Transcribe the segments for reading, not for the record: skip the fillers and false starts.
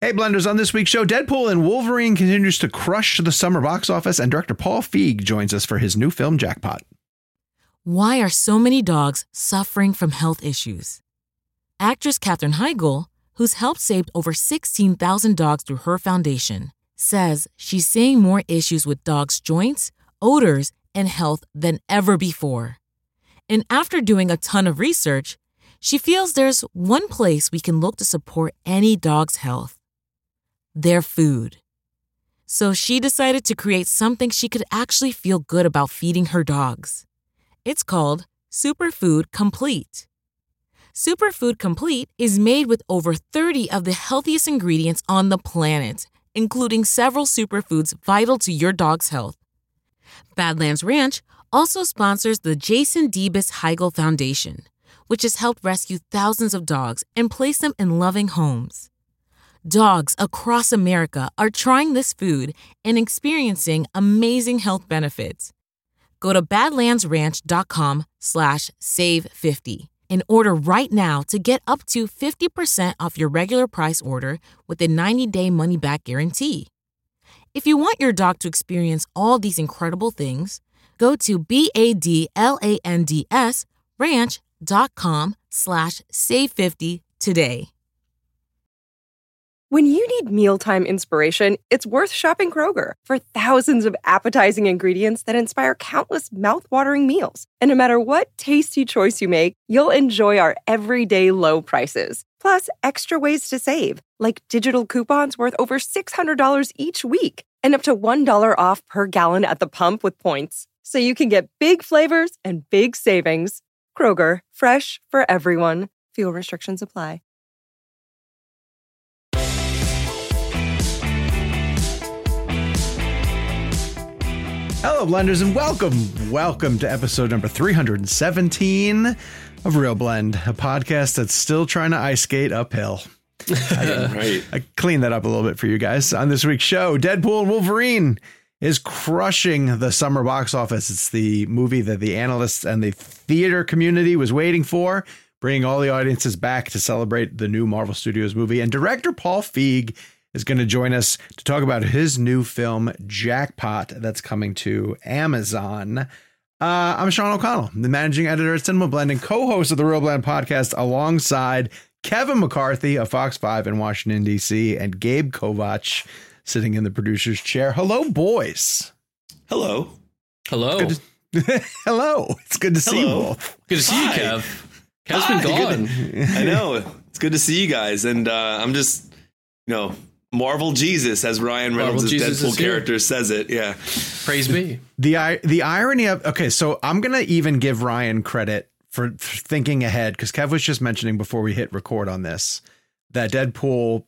Hey, Blenders, on this week's show, Deadpool and Wolverine continues to crush the summer box office, and director Paul Feig joins us for his new film, Jackpot. Why are so many dogs suffering from health issues? Actress Katherine Heigl, who's helped save over 16,000 dogs through her foundation, says she's seeing more issues with dogs' joints, odors, and health than ever before. And after doing a ton of research, she feels there's one place we can look to support any dog's health: their food. So she decided to create something she could actually feel good about feeding her dogs. It's called Superfood Complete. Superfood Complete is made with over 30 of the healthiest ingredients on the planet, including several superfoods vital to your dog's health. Badlands Ranch also sponsors the Jason Debus Heigl Foundation, which has helped rescue thousands of dogs and place them in loving homes. Dogs across America are trying this food and experiencing amazing health benefits. Go to badlandsranch.com/save50 and order right now to get up to 50% off your regular price order with a 90-day money-back guarantee. If you want your dog to experience all these incredible things, go to badlandsranch.com/save50 today. When you need mealtime inspiration, it's worth shopping Kroger for thousands of appetizing ingredients that inspire countless mouth-watering meals. And no matter what tasty choice you make, you'll enjoy our everyday low prices. Plus, extra ways to save, like digital coupons worth over $600 each week and up to $1 off per gallon at the pump with points. So you can get big flavors and big savings. Kroger, fresh for everyone. Fuel restrictions apply. Hello, Blenders, and welcome to episode number 317 of Real Blend, a podcast that's still trying to ice skate uphill. I cleaned that up a little bit for you guys. On this week's show, Deadpool and Wolverine is crushing the summer box office. It's the movie that the analysts and the theater community was waiting for, bringing all the audiences back to celebrate the new Marvel Studios movie. And director Paul Feig is going to join us to talk about his new film, Jackpot, that's coming to Amazon. I'm Sean O'Connell, the managing editor at Cinema Blend and co-host of the Real Blend podcast, alongside Kevin McCarthy of Fox 5 in Washington, D.C., and Gabe Kovach sitting in the producer's chair. Hello, boys. Hello. Hello. Hello. It's good to see you both. Good to see you, Kev. Kev's been gone. I know. It's good to see you guys. And I'm just, Marvel Jesus, as Ryan Reynolds' Deadpool character says it. Yeah. Praise be. The irony of, okay, so I'm going to even give Ryan credit for thinking ahead, because Kev was just mentioning before we hit record on this that Deadpool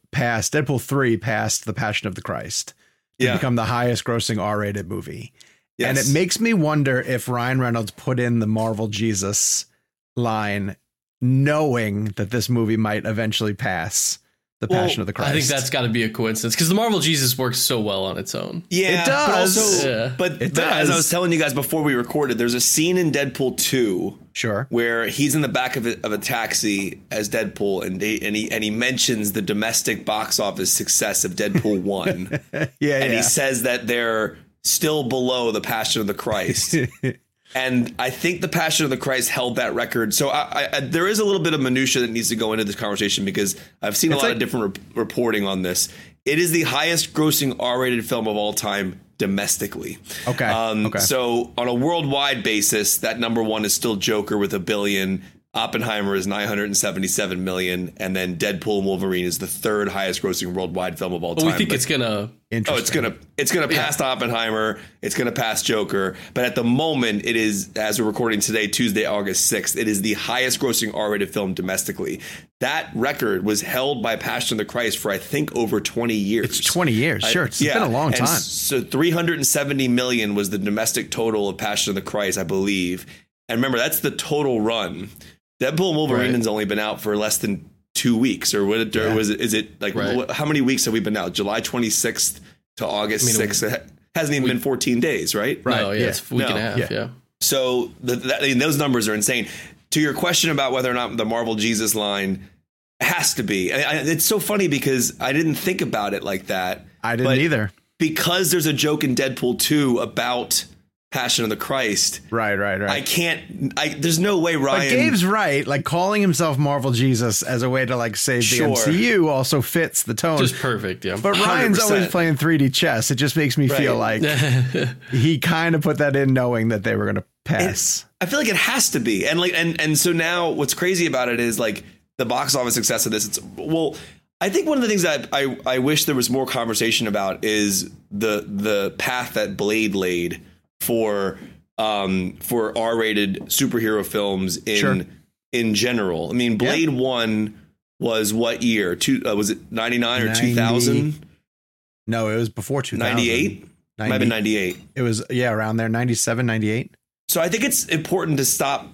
3 passed The Passion of the Christ to become the highest grossing R-rated movie. Yes. And it makes me wonder if Ryan Reynolds put in the Marvel Jesus line knowing that this movie might eventually pass The Passion of the Christ. I think that's got to be a coincidence, because the Marvel Jesus works so well on its own. Yeah, it does. But as I was telling you guys before we recorded, there's a scene in Deadpool 2 where he's in the back of a taxi as Deadpool, and he mentions the domestic box office success of Deadpool 1. He says that they're still below The Passion of the Christ. And I think The Passion of the Christ held that record. So there is a little bit of minutia that needs to go into this conversation, because I've seen a lot of different reporting on this. It is the highest grossing R-rated film of all time domestically. Okay. So on a worldwide basis, that number one is still Joker with $1 billion. Oppenheimer is $977 million, and then Deadpool and Wolverine is the third highest grossing worldwide film of all time. We think it's gonna pass Oppenheimer. It's gonna pass Joker. But at the moment, it is, as we're recording today, Tuesday, August 6th, it is the highest grossing R-rated film domestically. That record was held by Passion of the Christ for, I think, over 20 years. It's 20 years. Sure. It's been a long time. So 370 million was the domestic total of Passion of the Christ, I believe. And remember, that's the total run. Deadpool and Wolverine has only been out for less than 2 weeks, or what? Is it like how many weeks have we been out? July 26th to August 6th. It hasn't even been 14 days, right? No, it's a week and a half. Yeah. So those numbers are insane. To your question about whether or not the Marvel Jesus line It has to be. It's so funny because I didn't think about it like that. I didn't either. Because there's a joke in Deadpool 2 about Passion of the Christ. Right. There's no way Ryan. But Gabe's right. Like calling himself Marvel Jesus as a way to like save the MCU also fits the tone. Just perfect. Yeah. But Ryan's 100%. Always playing 3D chess. It just makes me feel like he kind of put that in knowing that they were going to pass. I feel like it has to be. And so now what's crazy about it is like the box office success of this. I think one of the things that I wish there was more conversation about is the path that Blade laid for R-rated superhero films in general. I mean, Blade 1 was what year? Was it 99 or 2000? No, it was before 2000. 98? Might have been 98. It was, around there, 97, 98. So I think it's important to step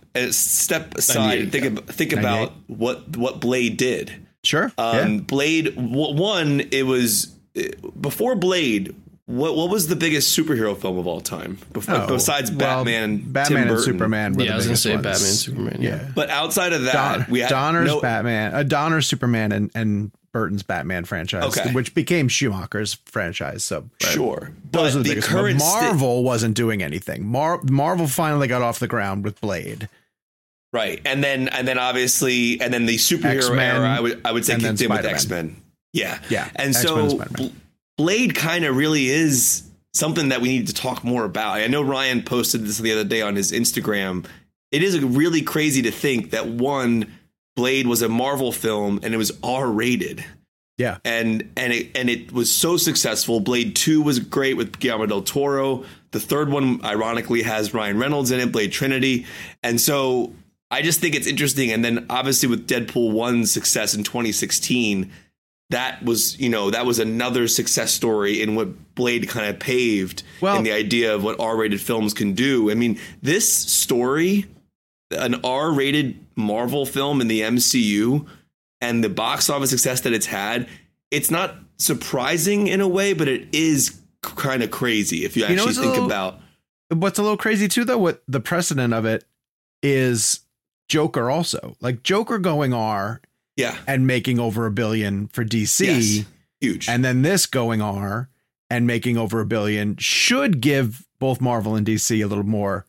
aside and think about what Blade did. Sure. Blade 1, it was before Blade. What was the biggest superhero film of all time besides Batman? Batman and Superman. I was going to say Batman and Superman. Yeah. But outside of that, we had Donner's Batman, Donner's Superman, and Burton's Batman franchise, which became Schumacher's franchise. So sure, those are the biggest. But Marvel wasn't doing anything. Marvel finally got off the ground with Blade. Right, and then obviously, the superhero X-Men, era, I would say kicked in with X-Men. Yeah, and so Blade kind of really is something that we need to talk more about. I know Ryan posted this the other day on his Instagram. It is really crazy to think that Blade was a Marvel film and it was R-rated. Yeah, and it was so successful. Blade 2 was great with Guillermo del Toro. The third one, ironically, has Ryan Reynolds in it, Blade Trinity, and so I just think it's interesting. And then obviously with Deadpool 1's success in 2016, that was another success story in what Blade kind of paved in the idea of what R-rated films can do. I mean, this story, an R-rated Marvel film in the MCU and the box office success that it's had, it's not surprising in a way, but it is kind of crazy if you actually think about. What's a little crazy too, though, what the precedent of it is Joker also. Like Joker going R and making over $1 billion for DC. Yes. Huge. And then this going R and making over $1 billion should give both Marvel and DC a little more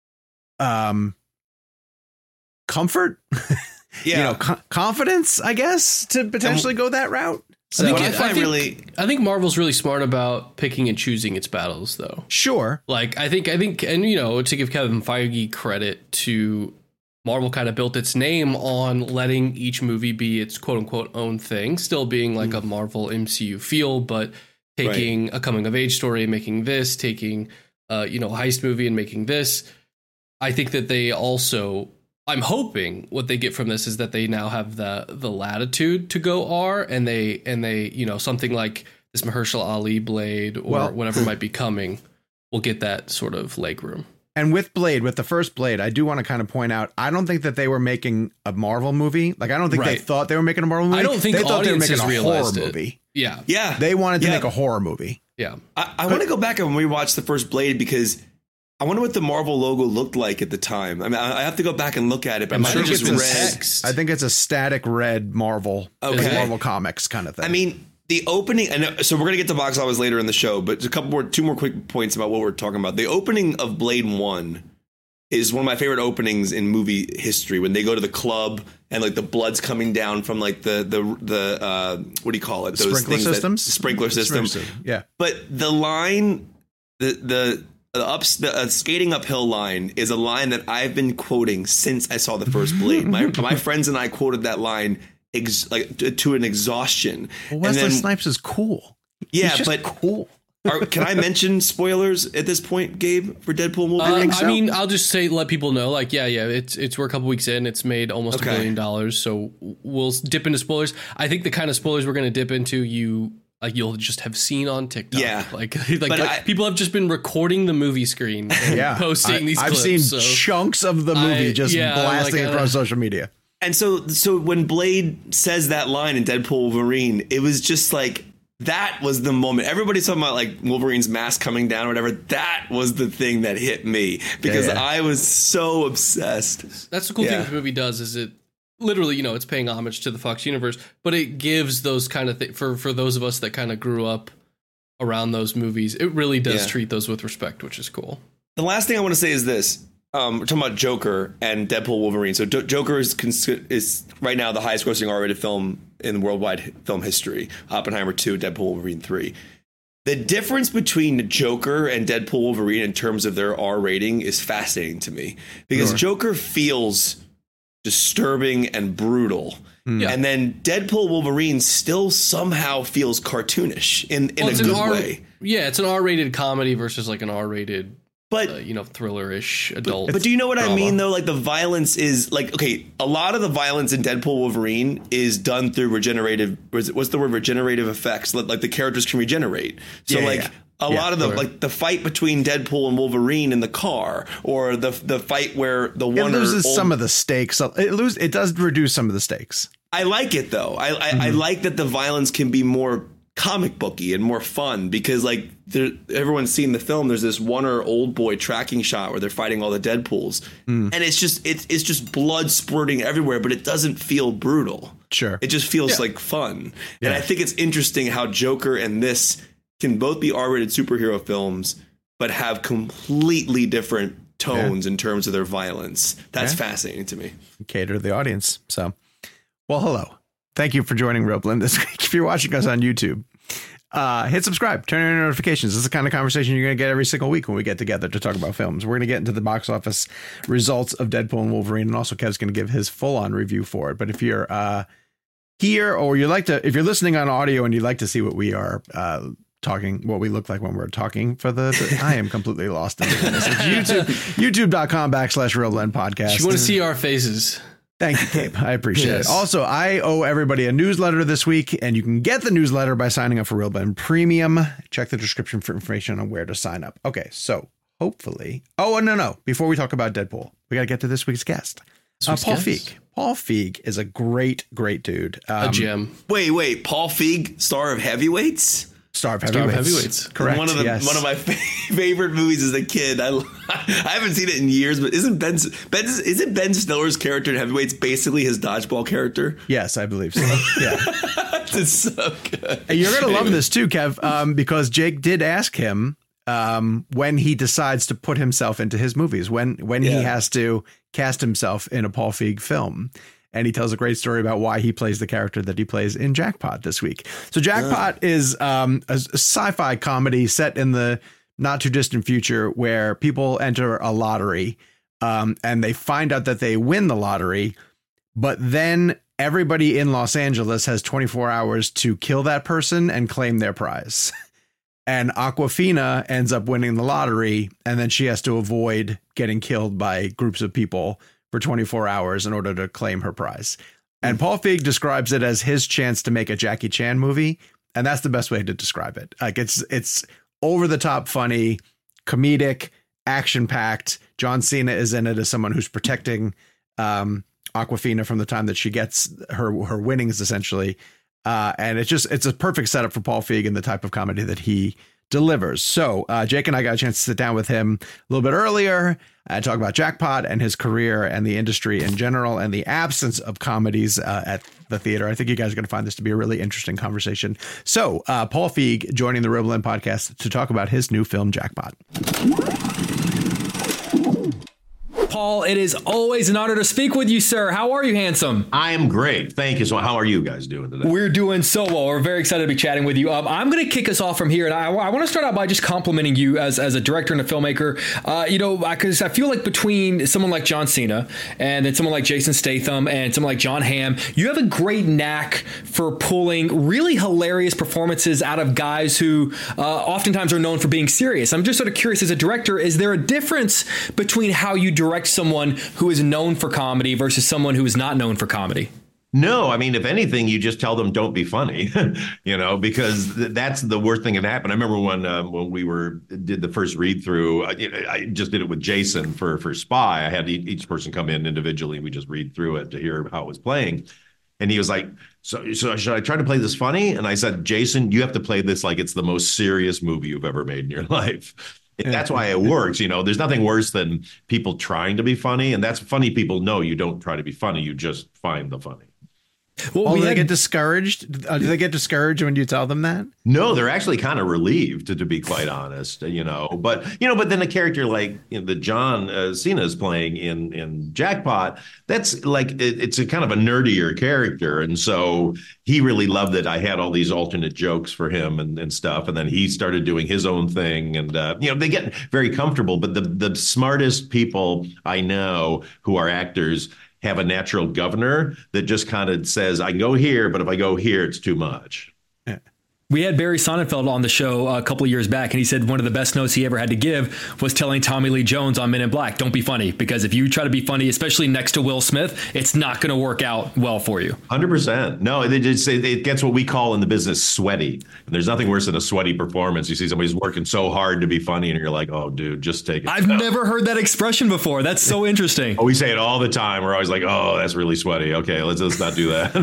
comfort, confidence, I guess, to potentially go that route. So I think Marvel's really smart about picking and choosing its battles, though. Sure. Like I think, and to give Kevin Feige credit, to Marvel kind of built its name on letting each movie be its quote unquote own thing, still being like a Marvel MCU feel, but taking a coming of age story and making this, taking a heist movie and making this. I think that they also, I'm hoping what they get from this is that they now have the latitude to go R, and they something like this Mahershala Ali Blade or whatever might be coming will get that sort of leg room. And with the first Blade, I do want to kind of point out, I don't think that they were making a Marvel movie. Like, I don't think they thought they were making a Marvel movie. I don't think they thought they were making a horror movie. Yeah. Yeah. They wanted to make a horror movie. Yeah. I want to go back and rewatch the first Blade because I wonder what the Marvel logo looked like at the time. I mean, I have to go back and look at it, but I'm sure it's just red. Text. I think it's a static red Marvel, Marvel Comics kind of thing. I mean, the opening, and so we're going to get to box office later in the show, but two more quick points about what we're talking about. The opening of Blade 1 is one of my favorite openings in movie history, when they go to the club and like the blood's coming down from like the what do you call it? Those sprinkler systems? Sprinkler system. Yeah. But the line, the skating uphill line is a line that I've been quoting since I saw the first Blade. My friends and I quoted that line to an exhaustion. Well, Wesley Snipes is cool. Yeah, He's just cool. Can I mention spoilers at this point, Gabe, for Deadpool movie? I mean, I'll just let people know, like, it's we're a couple weeks in. It's made almost $1 billion, so we'll dip into spoilers. I think the kind of spoilers we're going to dip into, you'll just have seen on TikTok. Yeah, like people have just been recording the movie screen, and posting these clips. I've seen chunks of the movie blasting across social media. And so when Blade says that line in Deadpool Wolverine, it was just like, that was the moment. Everybody's talking about like Wolverine's mask coming down or whatever. That was the thing that hit me because I was so obsessed. That's the cool thing the movie does, is it literally, it's paying homage to the Fox universe, but it gives those kind of things for those of us that kind of grew up around those movies. It really does treat those with respect, which is cool. The last thing I want to say is this. We're talking about Joker and Deadpool Wolverine. So Joker is right now the highest grossing R-rated film in worldwide film history. Oppenheimer 2, Deadpool Wolverine 3. The difference between Joker and Deadpool Wolverine in terms of their R rating is fascinating to me, because Joker feels disturbing and brutal. Yeah. And then Deadpool Wolverine still somehow feels cartoonish in a good way. Yeah, it's an R-rated comedy versus like an R-rated thriller-ish adult. But do you know what I mean, though? Like, the violence is like, okay, a lot of the violence in Deadpool Wolverine is done through regenerative effects. Like, the characters can regenerate. So, a lot of the fight between Deadpool and Wolverine in the car, or the fight where it loses some of the stakes. It does reduce some of the stakes. I like it, though. I like that the violence can be more comic booky and more fun, because everyone's seen the film. There's this old boy tracking shot where they're fighting all the Deadpools, and it's just blood spurting everywhere, but it doesn't feel brutal. Sure, it just feels like fun. And I think it's interesting how Joker and this can both be R-rated superhero films, but have completely different tones in terms of their violence. That's fascinating to me. Cater to the audience. So, well, hello. Thank you for joining Real Blend this week. If you're watching us on YouTube, hit subscribe, turn on your notifications. This is the kind of conversation you're going to get every single week when we get together to talk about films. We're going to get into the box office results of Deadpool and Wolverine, and also Kev's going to give his full-on review for it. But if you're here, or if you're listening on audio and you'd like to see what we are what we look like when we're talking I am completely lost in this. It's youtube.com/Real Blend Podcast. You want to see our faces. Thank you, Cape. I appreciate it. Also, I owe everybody a newsletter this week, and you can get the newsletter by signing up for Real Blend Premium. Check the description for information on where to sign up. Okay, so hopefully... Oh, no. Before we talk about Deadpool, we got to get to this week's guest. Paul Feig. Paul Feig is a great dude. A gem. Wait. Paul Feig, star of Heavyweights? Star of Heavyweights. Correct. One of my favorite movies as a kid. I haven't seen it in years, but isn't Ben Stiller's character in Heavyweights basically his dodgeball character? Yes, I believe so. Yeah. It's so good. And you're going to love this too, Kev, because Jake did ask him when he decides to put himself into his movies, when he has to cast himself in a Paul Feig film. And he tells a great story about why he plays the character that he plays in Jackpot this week. So Jackpot is a sci-fi comedy set in the not too distant future, where people enter a lottery and they find out that they win the lottery. But then everybody in Los Angeles has 24 hours to kill that person and claim their prize. And Awkwafina ends up winning the lottery, and then she has to avoid getting killed by groups of people for 24 hours in order to claim her prize. And Paul Feig describes it as his chance to make a Jackie Chan movie. And that's the best way to describe it. Like, it's over the top, funny, comedic, action packed. John Cena is in it as someone who's protecting Awkwafina from the time that she gets her winnings, essentially. And it's a perfect setup for Paul Feig and the type of comedy that he delivers. So Jake and I got a chance to sit down with him a little bit earlier and talk about Jackpot and his career and the industry in general and the absence of comedies at the theater. I think you guys are going to find this to be a really interesting conversation. So Paul Feig joining the Real Blend podcast to talk about his new film, Jackpot. Paul, it is always an honor to speak with you, sir. How are you, handsome? I am great. Thank you. So how are you guys doing today? We're doing so well. We're very excited to be chatting with you. I'm going to kick us off from here. And I want to start out by just complimenting you as a director and a filmmaker. Because I feel like between someone like John Cena and then someone like Jason Statham and someone like John Hamm, you have a great knack for pulling really hilarious performances out of guys who oftentimes are known for being serious. I'm just sort of curious, as a director, is there a difference between how you direct someone who is known for comedy versus someone who is not known for comedy? No, I mean, if anything, you just tell them don't be funny, because that's the worst thing that happened. I remember when we did the first read through, I just did it with Jason for Spy. I had each person come in individually. We just read through it to hear how it was playing. And he was like, so should I try to play this funny? And I said, Jason, you have to play this like it's the most serious movie you've ever made in your life. That's why it works. There's nothing worse than people trying to be funny. And that's funny people know you don't try to be funny. You just find the funny. Well, do they get discouraged? Do they get discouraged when you tell them that? No, they're actually kind of relieved, to be quite honest. But then a character like that John Cena is playing in Jackpot, that's like it's a kind of a nerdier character, and so he really loved it. I had all these alternate jokes for him and stuff, and then he started doing his own thing, and they get very comfortable. But the smartest people I know who are actors have a natural governor that just kind of says, I can go here, but if I go here, it's too much. We had Barry Sonnenfeld on the show a couple of years back, and he said one of the best notes he ever had to give was telling Tommy Lee Jones on Men in Black, don't be funny, because if you try to be funny, especially next to Will Smith, it's not going to work out well for you. 100%. No, it gets what we call in the business sweaty. And there's nothing worse than a sweaty performance. You see somebody who's working so hard to be funny, and you're like, oh, dude, just take it. I've never heard that expression before. That's so interesting. Oh, we say it all the time. We're always like, oh, that's really sweaty. Okay, let's not do that.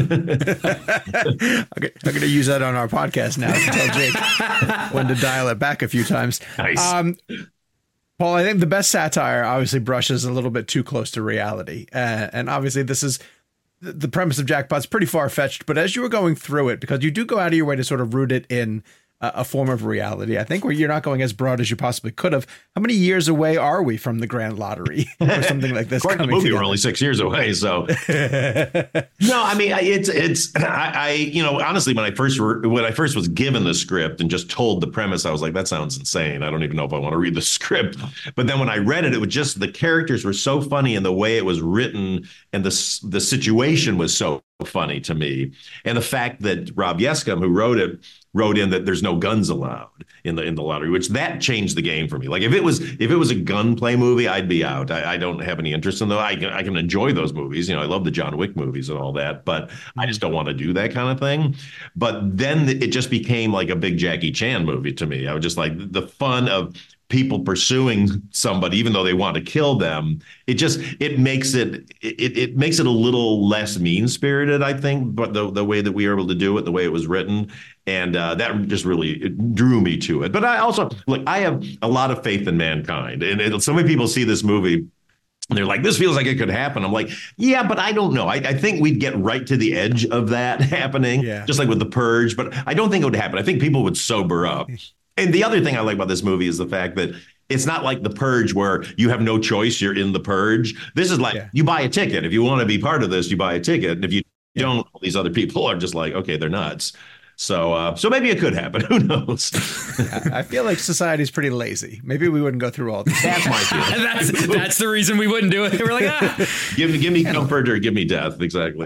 I'm going to use that on our podcast now. Tell Jake when to dial it back a few times. Nice. Paul, I think the best satire obviously brushes a little bit too close to reality. And obviously this is the premise of Jackpot's pretty far fetched. But as you were going through it, because you do go out of your way to sort of root it in a form of reality, I think where you're not going as broad as you possibly could have. How many years away are we from the grand lottery or something like this? According to the movie, we're only 6 years away. So no, I mean, honestly, when I first was given the script and just told the premise, I was like, that sounds insane. I don't even know if I want to read the script. But then when I read it, it was just the characters were so funny and the way it was written and the situation was so funny to me. And the fact that Rob Yescom, who wrote in that there's no guns allowed in the lottery, which that changed the game for me. Like if it was a gunplay movie, I'd be out. I don't have any interest in those. I can enjoy those movies. I love the John Wick movies and all that, but I just don't want to do that kind of thing. But then it just became like a big Jackie Chan movie to me. I was just like the fun of people pursuing somebody, even though they want to kill them. It makes it a little less mean spirited, I think, but the way that we were able to do it, the way it was written. And that just really drew me to it. But I also, look, I have a lot of faith in mankind. And so many people see this movie and they're like, this feels like it could happen. I'm like, yeah, but I don't know. I think we'd get right to the edge of that happening, just like with The Purge. But I don't think it would happen. I think people would sober up. And the other thing I like about this movie is the fact that it's not like The Purge where you have no choice. You're in The Purge. This is like you buy a ticket. If you want to be part of this, you buy a ticket. And if you don't, all these other people are just like, OK, they're nuts. So maybe it could happen. Who knows? I feel like society's pretty lazy. Maybe we wouldn't go through all this. That's my feeling. that's the reason we wouldn't do it. We're like, give me comfort or give me death. Exactly.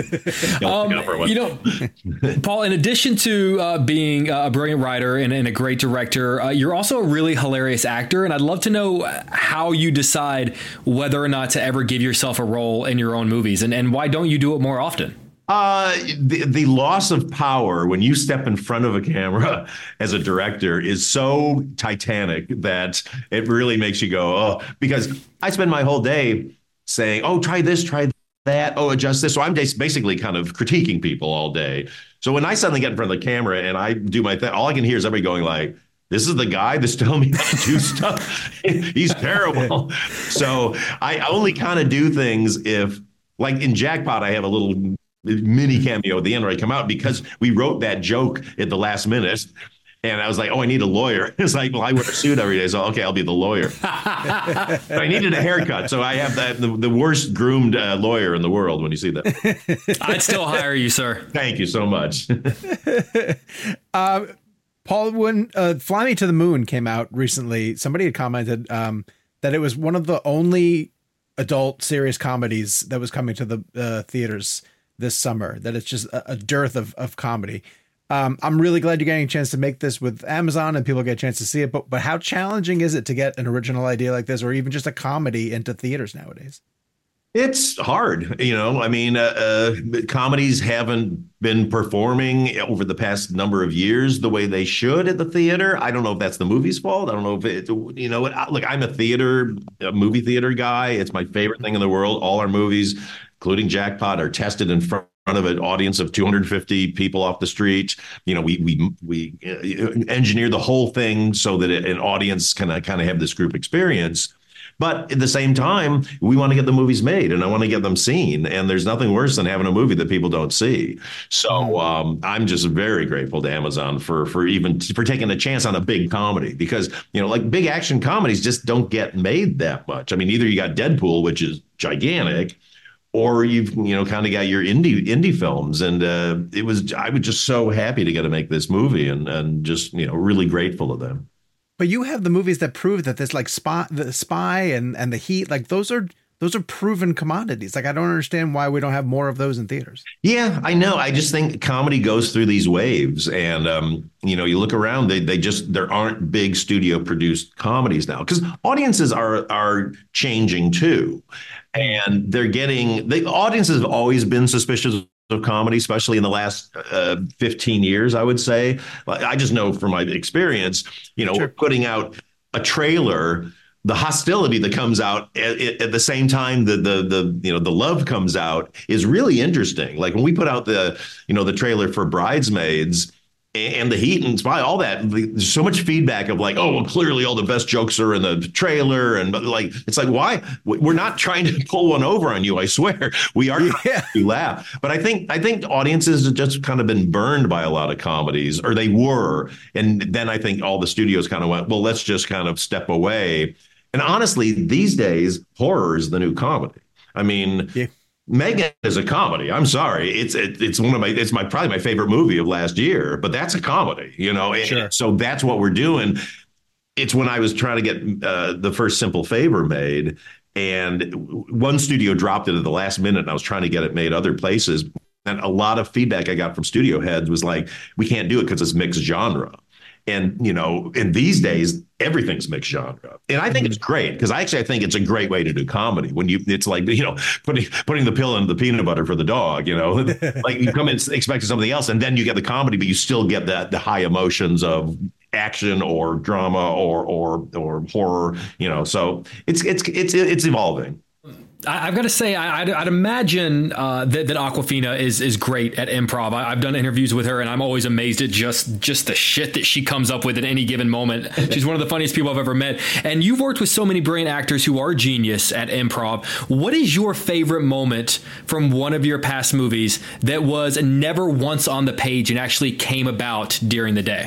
Paul, in addition to being a brilliant writer and a great director, you're also a really hilarious actor. And I'd love to know how you decide whether or not to ever give yourself a role in your own movies, and why don't you do it more often? The loss of power when you step in front of a camera as a director is so titanic that it really makes you go, oh, because I spend my whole day saying, oh, try this, try that. Oh, adjust this. So I'm basically kind of critiquing people all day. So when I suddenly get in front of the camera and I do my thing, all I can hear is everybody going like, this is the guy that's telling me how to do stuff. He's terrible. So I only kind of do things if, like in Jackpot, I have a little mini cameo at the end where I come out because we wrote that joke at the last minute. And I was like, oh, I need a lawyer. It's like, well, I wear a suit every day. So, okay, I'll be the lawyer. But I needed a haircut. So I have the worst groomed lawyer in the world when you see that. I'd still hire you, sir. Thank you so much. Paul, when Fly Me to the Moon came out recently, somebody had commented that it was one of the only adult serious comedies that was coming to the theaters this summer, that it's just a dearth of comedy. I'm really glad you're getting a chance to make this with Amazon and people get a chance to see it. But how challenging is it to get an original idea like this, or even just a comedy, into theaters nowadays? It's hard. I mean, comedies haven't been performing over the past number of years the way they should at the theater. I don't know if that's the movie's fault. I don't know if it, look, I'm a movie theater guy. It's my favorite thing in the world. All our movies, including Jackpot, are tested in front of an audience of 250 people off the street. You know, we engineer the whole thing so that an audience can kind of have this group experience. But at the same time, we want to get the movies made and I want to get them seen. And there's nothing worse than having a movie that people don't see. So I'm just very grateful to Amazon for taking a chance on a big comedy, because, you know, like big action comedies just don't get made that much. I mean, either you got Deadpool, which is gigantic, or you've, you know, kind of got your indie films. And I was just so happy to get to make this movie and just, you know, really grateful to them. But you have the movies that prove that this, like the Spy and the Heat, like those are proven commodities. Like, I don't understand why we don't have more of those in theaters. Yeah, I know. I just think comedy goes through these waves, and you know, you look around, there aren't big studio produced comedies now, because audiences are changing too, and the audiences have always been suspicious of comedy, especially in the last 15 years, I would say. I just know from my experience, you know, sure, putting out a trailer, the hostility that comes out at the same time the you know, the love comes out is really interesting. Like when we put out the trailer for Bridesmaids and the Heat and Spy, all that, there's so much feedback of like, oh, well, clearly all the best jokes are in the trailer. And like, it's like, why? We're not trying to pull one over on you. I swear we are trying to laugh. But I think audiences have just kind of been burned by a lot of comedies, or they were. And then I think all the studios kind of went, well, let's just kind of step away. And honestly, these days, horror is the new comedy. I mean, Megan is a comedy. I'm sorry. It's probably my favorite movie of last year, but that's a comedy, you know? Sure. So that's what we're doing. It's when I was trying to get the first Simple Favor made, and one studio dropped it at the last minute, and I was trying to get it made other places. And a lot of feedback I got from studio heads was like, we can't do it because it's mixed genre. And, you know, in these days, everything's mixed genre. And I think it's great, because I think it's a great way to do comedy when it's like, you know, putting the pill in the peanut butter for the dog, you know, like you come in expecting something else, and then you get the comedy, but you still get the high emotions of action or drama or horror, you know, so it's evolving. I've got to say, I'd imagine that Awkwafina is great at improv. I've done interviews with her, and I'm always amazed at just the shit that she comes up with at any given moment. She's one of the funniest people I've ever met. And you've worked with so many brilliant actors who are genius at improv. What is your favorite moment from one of your past movies that was never once on the page and actually came about during the day?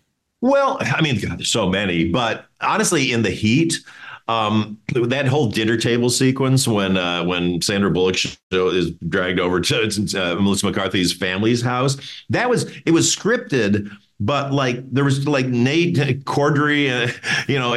Well, I mean, God, there's so many, but honestly, in The Heat, that whole dinner table sequence when Sandra Bullock is dragged over to Melissa McCarthy's family's house, it was scripted, but like there was like Nate Cordry, you know,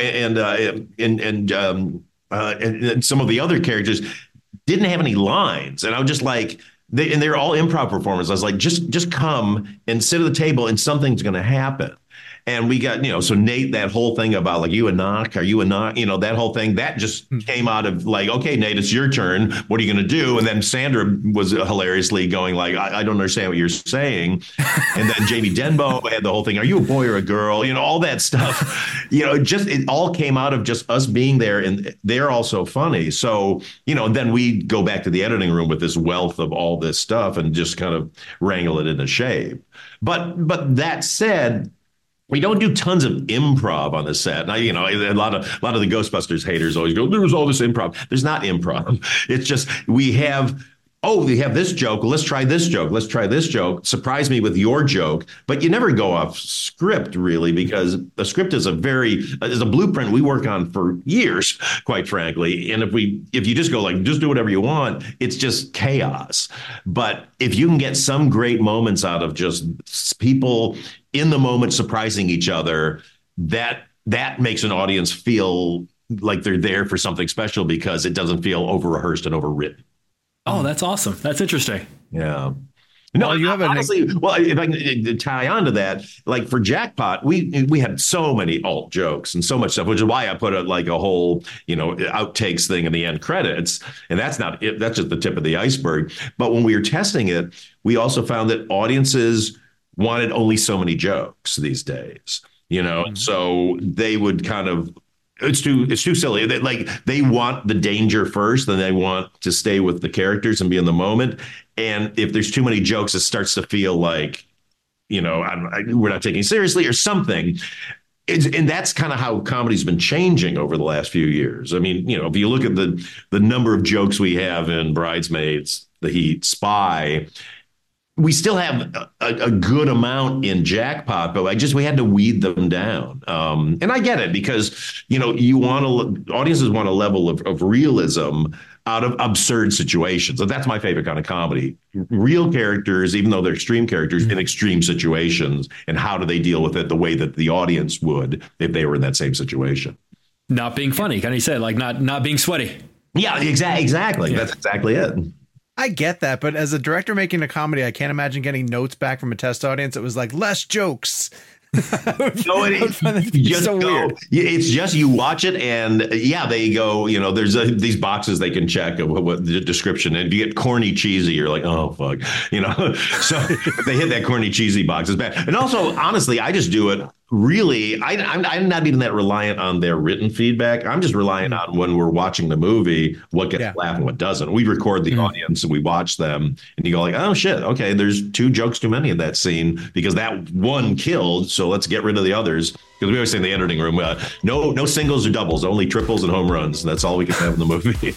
and some of the other characters didn't have any lines, and I was just like, they're all improv performers. I was like, just come and sit at the table, and something's going to happen. And we got, you know, so Nate, that whole thing about like, are you a knock, you know, that whole thing that just came out of like, okay, Nate, it's your turn. What are you going to do? And then Sandra was hilariously going like, I don't understand what you're saying. And then Jamie Denbo had the whole thing. Are you a boy or a girl? You know, all that stuff, you know, it all came out of just us being there, and they're all so funny. So, you know, then we go back to the editing room with this wealth of all this stuff and just kind of wrangle it into shape. But that said, we don't do tons of improv on the set. Now, you know, a lot of the Ghostbusters haters always go, there's all this improv. There's not improv. It's just we have this joke. Let's try this joke. Let's try this joke. Surprise me with your joke. But you never go off script, really, because a script is a blueprint we work on for years, quite frankly. And if you just go like, just do whatever you want, it's just chaos. But if you can get some great moments out of just people in the moment surprising each other, that makes an audience feel like they're there for something special, because it doesn't feel over-rehearsed and overwritten. Oh, that's awesome. That's interesting. Yeah. No, you have honestly. Well, if I can tie on to that, like for Jackpot, we had so many alt jokes and so much stuff, which is why I put a whole, you know, outtakes thing in the end credits, and that's not it. That's just the tip of the iceberg. But when we were testing it, we also found that audiences wanted only so many jokes these days. You know, so they would kind of. It's too silly. They want the danger first, then they want to stay with the characters and be in the moment. And if there's too many jokes, it starts to feel like, we're not taking it seriously or something. And that's kind of how comedy's been changing over the last few years. I mean, if you look at the number of jokes we have in Bridesmaids, The Heat, Spy, we still have a good amount in Jackpot, but we had to weed them down. And I get it because, audiences want a level of realism out of absurd situations. So that's my favorite kind of comedy. Real characters, even though they're extreme characters, in extreme situations, and how do they deal with it the way that the audience would if they were in that same situation. Not being funny, kind of said, like not being sweaty. Yeah, exactly. Yeah. That's exactly it. I get that, but as a director making a comedy, I can't imagine getting notes back from a test audience. It was like less jokes. It's just you watch it and they go, there's these boxes they can check of what the description, and if you get corny cheesy, you're like, oh fuck, so if they hit that corny cheesy box, it's bad. And also, honestly, I just do it. Really, I'm not even that reliant on their written feedback. I'm just relying on when we're watching the movie, what gets laughed and what doesn't. We record the audience and we watch them, and you go like, oh shit, okay, there's 2 jokes too many in that scene because that one killed. So let's get rid of the others. Because we always say in the editing room, no singles or doubles, only triples and home runs. And that's all we can have in the movie.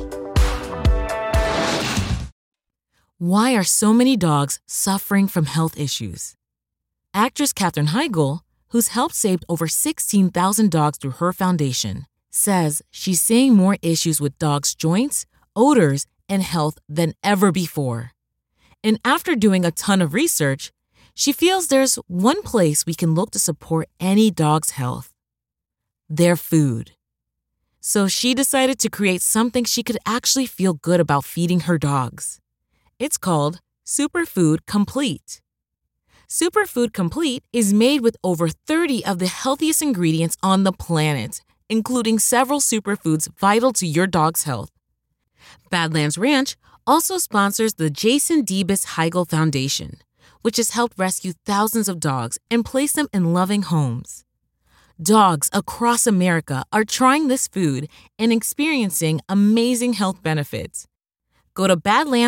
Why are so many dogs suffering from health issues? Actress Katherine Heigl, who's helped save over 16,000 dogs through her foundation, says she's seeing more issues with dogs' joints, odors, and health than ever before. And after doing a ton of research, she feels there's one place we can look to support any dog's health: their food. So she decided to create something she could actually feel good about feeding her dogs. It's called Superfood Complete. Superfood Complete is made with over 30 of the healthiest ingredients on the planet, including several superfoods vital to your dog's health. Badlands Ranch also sponsors the Jason Debus Heigl Foundation, which has helped rescue thousands of dogs and place them in loving homes. Dogs across America are trying this food and experiencing amazing health benefits. Go to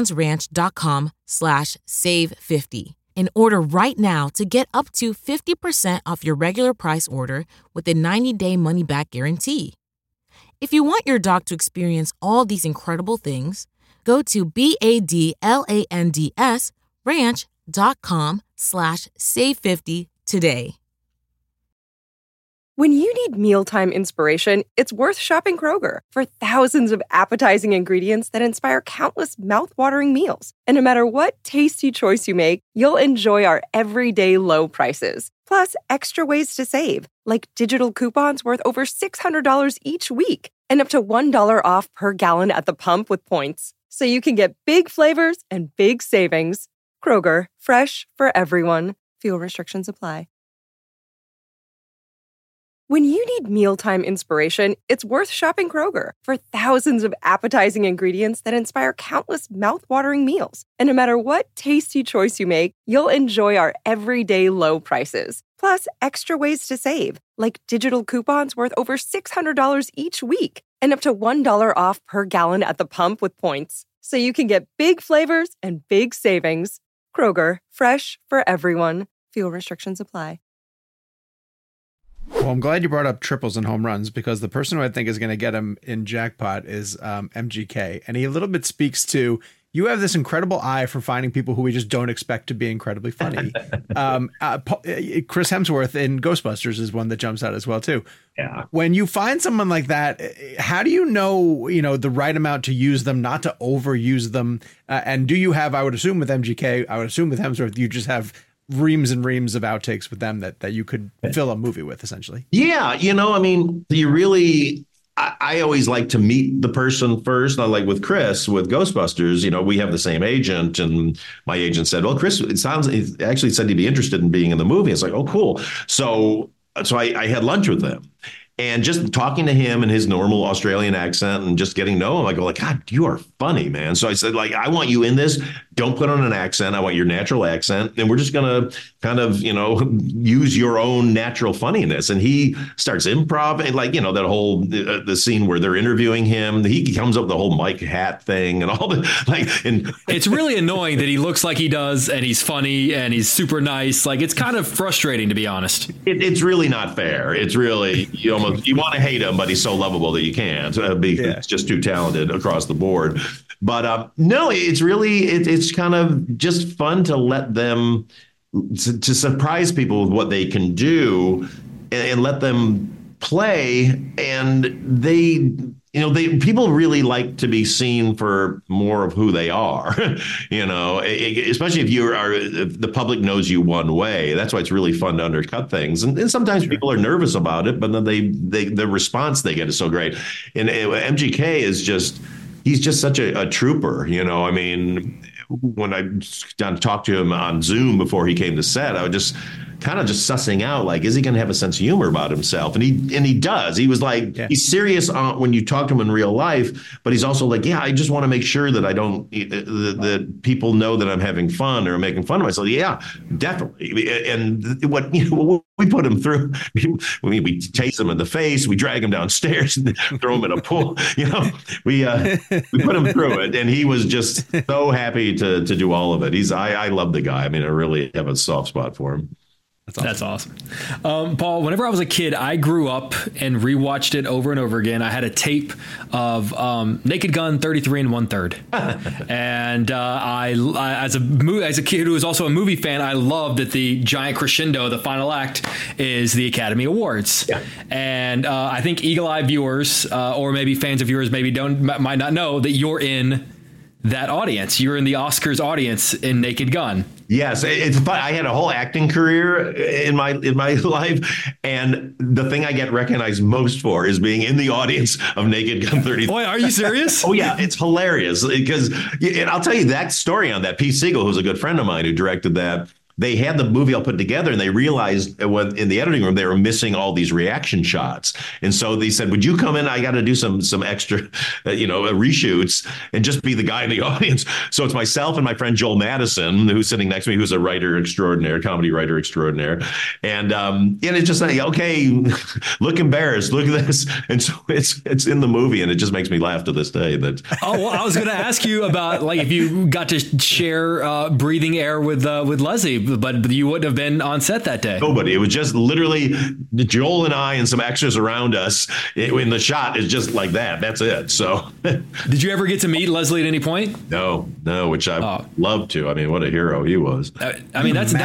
badlandsranch.com/save50 and order right now to get up to 50% off your regular price order with a 90-day money-back guarantee. If you want your dog to experience all these incredible things, go to badlandsranch.com/save50 today. When you need mealtime inspiration, it's worth shopping Kroger for thousands of appetizing ingredients that inspire countless mouth-watering meals. And no matter what tasty choice you make, you'll enjoy our everyday low prices. Plus, extra ways to save, like digital coupons worth over $600 each week and up to $1 off per gallon at the pump with points. So you can get big flavors and big savings. Kroger, fresh for everyone. Fuel restrictions apply. When you need mealtime inspiration, it's worth shopping Kroger for thousands of appetizing ingredients that inspire countless mouth-watering meals. And no matter what tasty choice you make, you'll enjoy our everyday low prices. Plus, extra ways to save, like digital coupons worth over $600 each week and up to $1 off per gallon at the pump with points. So you can get big flavors and big savings. Kroger, fresh for everyone. Fuel restrictions apply. Well, I'm glad you brought up triples and home runs, because the person who I think is going to get him in Jackpot is MGK. And he a little bit speaks to, you have this incredible eye for finding people who we just don't expect to be incredibly funny. Chris Hemsworth in Ghostbusters is one that jumps out as well, too. Yeah. When you find someone like that, how do you know, the right amount to use them, not to overuse them? And do you have, I would assume with MGK, I would assume with Hemsworth, you just have reams and reams of outtakes with them that you could fill a movie with, essentially. Yeah. I always like to meet the person first. Not like with Chris, with Ghostbusters, we have the same agent, and my agent said, well, Chris, he actually said he'd be interested in being in the movie. It's like, oh, cool. So I had lunch with him. And just talking to him in his normal Australian accent and just getting to know him, I go like, God, you are funny, man. So I said, like, I want you in this don't put on an accent. I want your natural accent. And we're just going to kind of, use your own natural funniness. And he starts improv, and like, that whole, the scene where they're interviewing him, he comes up with the whole Mike hat thing and all the and it's really annoying that he looks like he does, and he's funny and he's super nice. Like, it's kind of frustrating, to be honest. It's really not fair. It's really, you want to hate him, but he's so lovable that you can't because he's just too talented across the board. But no, it's really, it's kind of just fun to let them, to surprise people with what they can do and let them play. And people really like to be seen for more of who they are, especially if the public knows you one way. That's why it's really fun to undercut things. And sometimes people are nervous about it, but then the response they get is so great. And MGK is he's just such a trooper, I mean, when I talked to him on Zoom before he came to set, I was just kind of sussing out, like, is he going to have a sense of humor about himself? And he does. He was like, he's serious when you talk to him in real life, but he's also like, I just want to make sure that I don't, that people know that I'm having fun or making fun of myself. Yeah, definitely. And what we put him through, we chase him in the face, we drag him downstairs and throw him in a pool. We put him through it, and he was just so happy to do all of it. I love the guy. I mean, I really have a soft spot for him. That's awesome. Paul, whenever I was a kid, I grew up and rewatched it over and over again. I had a tape of Naked Gun 33 1/3. And I as a kid who was also a movie fan, I loved that the giant crescendo, the final act, is the Academy Awards. Yeah. And I think eagle-eyed viewers or maybe fans of yours might not know that you're in that audience. You're in the Oscars audience in Naked Gun. Yes, it's fun. I had a whole acting career in my life, and the thing I get recognized most for is being in the audience of Naked Gun 30. Boy, are you serious? Oh yeah, it's hilarious because, and I'll tell you that story on that. Pete Siegel, who's a good friend of mine who directed that, they had the movie all put together, and they realized when in the editing room they were missing all these reaction shots, and so they said, "Would you come in? I got to do some extra, reshoots, and just be the guy in the audience." So it's myself and my friend Joel Madison, who's sitting next to me, who's a writer extraordinaire, comedy writer extraordinaire, and it's just like, okay, look embarrassed, look at this, and so it's in the movie, and it just makes me laugh to this day. That well, I was going to ask you about like if you got to share breathing air with Leslie. But you wouldn't have been on set that day. Nobody. It was just literally Joel and I and some extras around us. In the shot is just like that. That's it. So, did you ever get to meet Leslie at any point? No, which I'd love to. I mean, what a hero he was. I mean, that's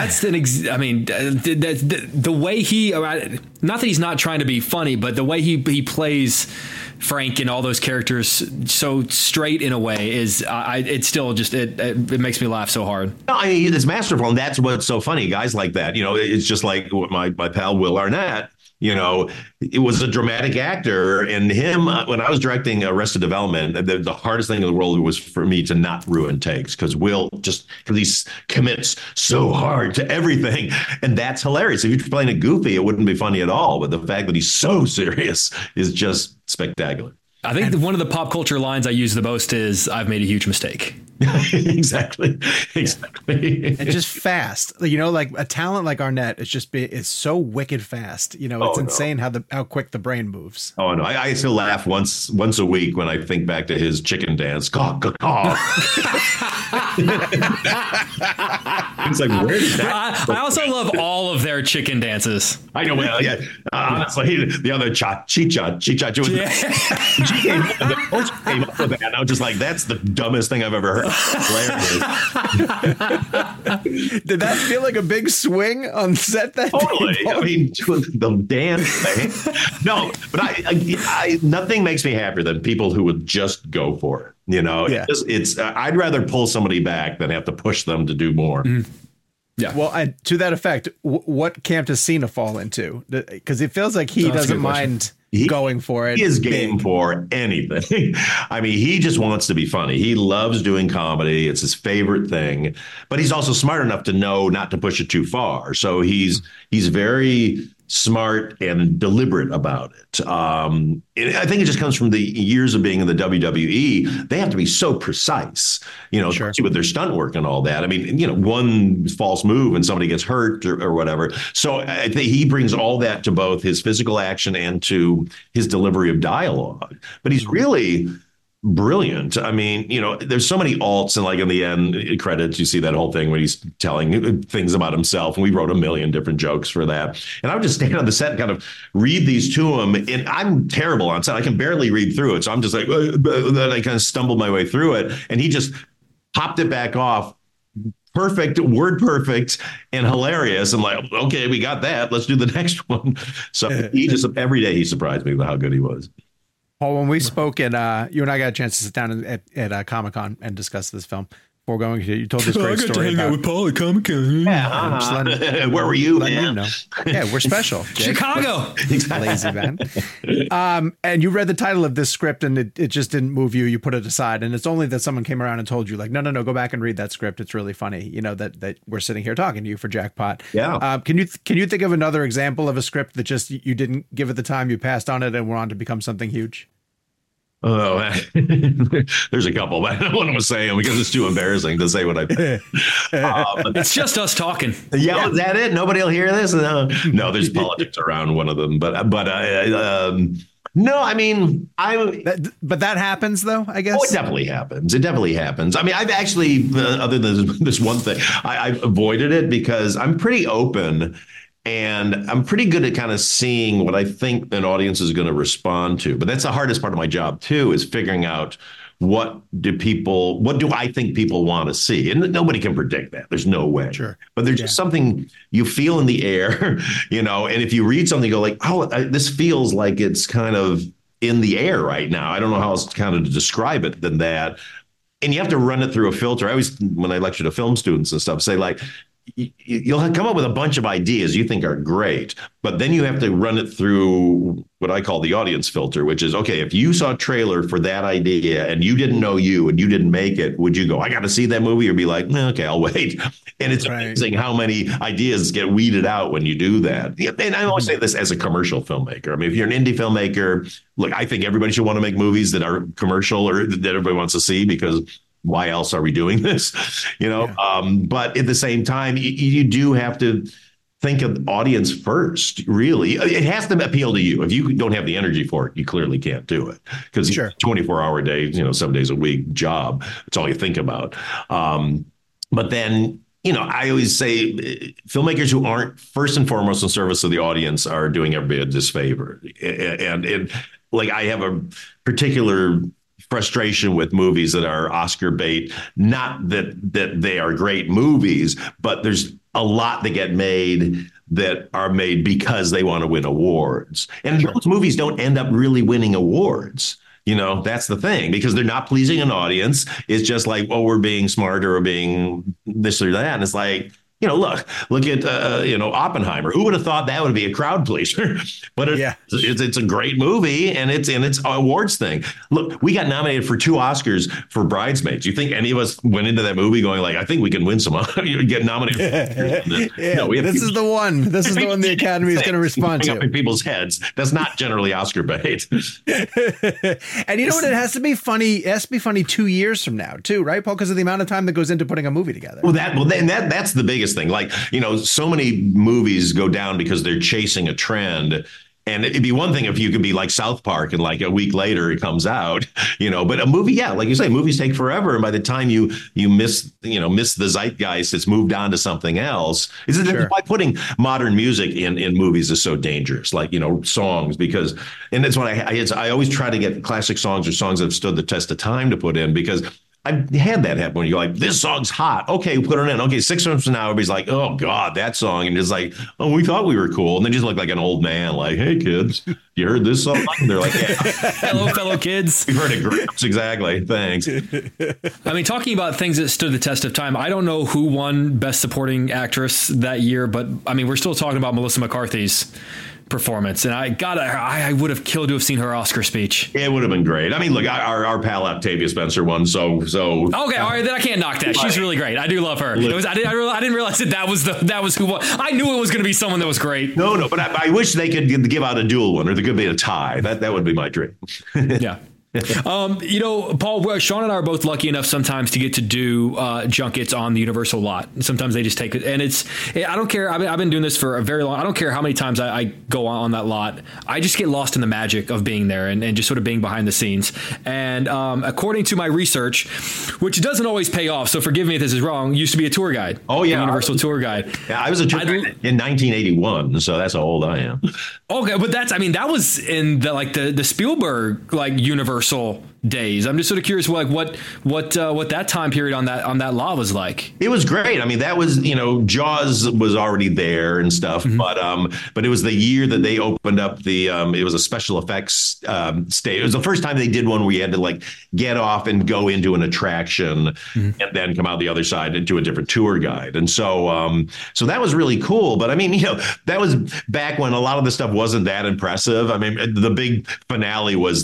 the way he. Not that he's not trying to be funny, but the way he plays Frank and all those characters so straight in a way is it's still just it makes me laugh so hard. No, I mean, it's masterful, and that's what's so funny. Guys like that, it's just like my pal Will Arnett. It was a dramatic actor, and him when I was directing Arrested Development, the hardest thing in the world was for me to not ruin takes because he commits so hard to everything, and that's hilarious. If you're playing a goofy, it wouldn't be funny at all. But the fact that he's so serious is just spectacular. I think one of the pop culture lines I use the most is "I've made a huge mistake." Exactly. And just fast, like a talent like Arnett is so wicked fast. It's insane how quick the brain moves. Oh no, I still laugh once a week when I think back to his chicken dance. Caw, caw, caw. It's like, where did that? I also love all of their chicken dances. I know. Well, yeah. Honestly, the other cha. She came up with that. And I was just like, that's the dumbest thing I've ever heard. Did that feel like a big swing on set that totally day? I mean, the dance thing. No, but I nothing makes me happier than people who would just go for it. It's I'd rather pull somebody back than have to push them to do more. Yeah. Well, to that effect, what camp does Cena fall into? Because it feels like he doesn't mind going for it. He is game for anything. I mean, he just wants to be funny. He loves doing comedy. It's his favorite thing. But he's also smart enough to know not to push it too far. So he's very smart and deliberate about it. I think it just comes from the years of being in the WWE. They have to be so precise, Sure. with their stunt work and all that. I mean, one false move and somebody gets hurt or whatever. So I think he brings all that to both his physical action and to his delivery of dialogue. But he's really brilliant. I mean, there's so many alts, and like in the end credits, you see that whole thing when he's telling things about himself. And we wrote a million different jokes for that. And I would just stand on the set and kind of read these to him. And I'm terrible on set. I can barely read through it. So I'm just like, then I kind of stumbled my way through it. And he just popped it back off. Perfect, word perfect, and hilarious. I'm like, okay, we got that. Let's do the next one. So he just, every day he surprised me with how good he was. Paul, when we spoke at, you and I got a chance to sit down at Comic-Con and discuss this film. Before going, you told this great story about with Paul at Comic-Con. Yeah, where were you, man? Yeah, we're special. Chicago. Lazy man. And you read the title of this script and it just didn't move you. You put it aside. And it's only that someone came around and told you, like, no, go back and read that script. It's really funny. That we're sitting here talking to you for Jackpot. Yeah. Can you think of another example of a script that just you didn't give it the time, you passed on it and went on to become something huge? Oh, there's a couple, but I don't want to say them because it's too embarrassing to say what I think. It's just us talking. Yeah, is that it? Nobody will hear this? No, there's politics around one of them, but no, I mean, but that happens though, I guess. Oh, it definitely happens. It definitely happens. I mean, I've actually, other than this one thing, I've avoided it because I'm pretty open. And I'm pretty good at kind of seeing what I think an audience is going to respond to. But that's the hardest part of my job, too, is figuring out what do I think people want to see? And nobody can predict that. There's no way. Sure. But there's just something you feel in the air, and if you read something, you go like, oh, this feels like it's kind of in the air right now. I don't know how else kind of to describe it than that. And you have to run it through a filter. I always, when I lecture to film students and stuff, say like, you'll come up with a bunch of ideas you think are great, but then you have to run it through what I call the audience filter, which is, okay, if you saw a trailer for that idea and you didn't know you and you didn't make it, would you go, I got to see that movie, or be like, okay, I'll wait? And it's amazing how many ideas get weeded out when you do that. And I always say this as a commercial filmmaker. I mean, if you're an indie filmmaker, look, I think everybody should want to make movies that are commercial or that everybody wants to see, because why else are we doing this? But at the same time, you do have to think of audience first, really. It has to appeal to you. If you don't have the energy for it, you clearly can't do it, because 24-hour day, 7 days a week job. It's all you think about. But then, I always say filmmakers who aren't first and foremost in service of the audience are doing everybody a disfavor. And like, I have a particular frustration with movies that are Oscar bait. Not that they are great movies, but there's a lot that get made that are made because they want to win awards. And those movies don't end up really winning awards. That's the thing, because they're not pleasing an audience. It's just like, oh, we're being smarter or being this or that. And it's like, look at, Oppenheimer. Who would have thought that would be a crowd pleaser? But it's a great movie, and it's in its awards thing. Look, we got nominated for 2 Oscars for Bridesmaids. You think any of us went into that movie going like, I think we can win some, get nominated? No, this is the one. This is the one the Academy is going to respond to. Up in people's heads. That's not generally Oscar bait. And you know what? It has to be funny. It has to be funny 2 years from now, too, right, Paul? Because of the amount of time that goes into putting a movie together. That's the biggest thing. Like, so many movies go down because they're chasing a trend. And it'd be one thing if you could be like South Park and like a week later it comes out, but a movie, like you say, movies take forever. And by the time you miss the zeitgeist, it's moved on to something else. Why putting modern music in movies is so dangerous, like, songs, because, and that's what I always try to get classic songs or songs that have stood the test of time to put in, because I've had that happen when you're like, this song's hot. Okay, put it in. Okay, 6 months from now, everybody's like, oh, God, that song. And it's like, oh, we thought we were cool. And they just look like an old man, like, hey, kids, you heard this song? And they're like, yeah. Hello, fellow kids. We've heard it. Grips. Exactly. Thanks. I mean, talking about things that stood the test of time, I don't know who won Best Supporting Actress that year, but I mean, we're still talking about Melissa McCarthy's performance, and I would have killed to have seen her Oscar speech. It would have been great. I mean, look, our pal Octavia Spencer won, so okay, all right, then I can't knock that. She's really great. I do love her. I didn't realize that was who won. I knew it was going to be someone that was great. No, but I wish they could give out a dual one, or there could be a tie. That would be my dream. Yeah. Paul, Sean and I are both lucky enough sometimes to get to do junkets on the Universal lot. Sometimes they just take it, and I don't care. I've been doing this for a very long. I don't care how many times I go on that lot. I just get lost in the magic of being there and just sort of being behind the scenes. And according to my research, which doesn't always pay off, so forgive me if this is wrong, used to be a tour guide. Oh yeah, Universal tour guide. Yeah, I was a tour guide in 1981, so that's how old I am. Okay, but that was in the Spielberg Universal days. I'm just sort of curious, what that time period on that lot was like. It was great. I mean, that was, Jaws was already there and stuff, but it was the year that they opened up it was a special effects stage. It was the first time they did one where you had to get off and go into an attraction and then come out the other side into a different tour guide. And so that was really cool. But I mean, that was back when a lot of the stuff wasn't that impressive. I mean, the big finale was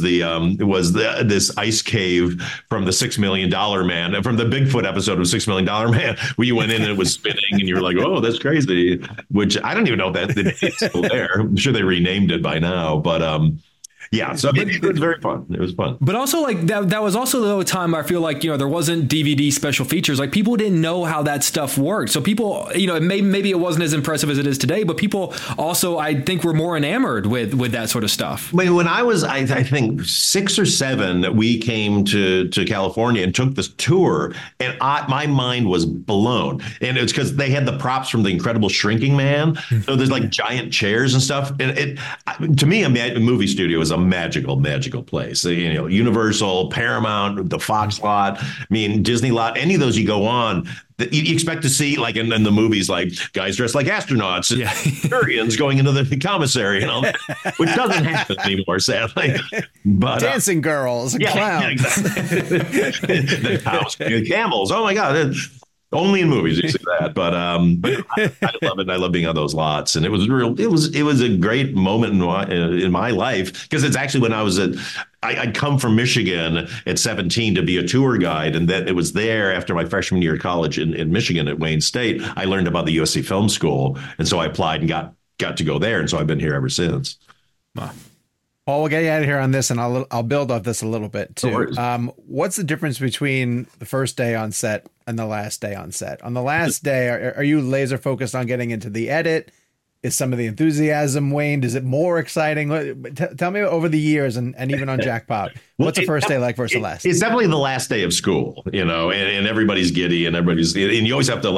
this ice cave from the $6 Million Man, from the Bigfoot episode of $6 Million Man, where you went in and it was spinning and you were like, oh, that's crazy, which I don't even know if it's still there. I'm sure they renamed it by now, but yeah, so it was very fun. It was fun. But also, that was also the time I feel like, there wasn't DVD special features. Like, people didn't know how that stuff worked. So people, maybe it wasn't as impressive as it is today, but people also, I think, were more enamored with that sort of stuff. When I was, I think 6 or 7, we came to California and took this tour, and my mind was blown. And it's because they had the props from The Incredible Shrinking Man. So there's giant chairs and stuff. And to me, a movie studio is a magical place. Universal, Paramount, the Fox lot, Disney lot, any of those you go on, you expect to see in the movies, guys dressed like astronauts and Turians going into the commissary and all that, which doesn't happen anymore, sadly. But dancing girls and clowns. Exactly. The cows, camels. Oh my God. Only in movies you see that, but I love it. I love being on those lots, and it was a great moment in my life, because it's actually when I'd come from Michigan at 17 to be a tour guide, and then it was there after my freshman year of college in Michigan at Wayne State. I learned about the USC Film School, and so I applied and got to go there, and so I've been here ever since. Wow. Well, we'll get you out of here on this, and I'll build off this a little bit too. What's the difference between the first day on set and the last day on set? On the last day, are you laser focused on getting into the edit? Is some of the enthusiasm waned? Is it more exciting? Tell me over the years and even on Jackpot, what's the first day like versus the last? It's definitely the last day of school, and everybody's giddy and and you always have to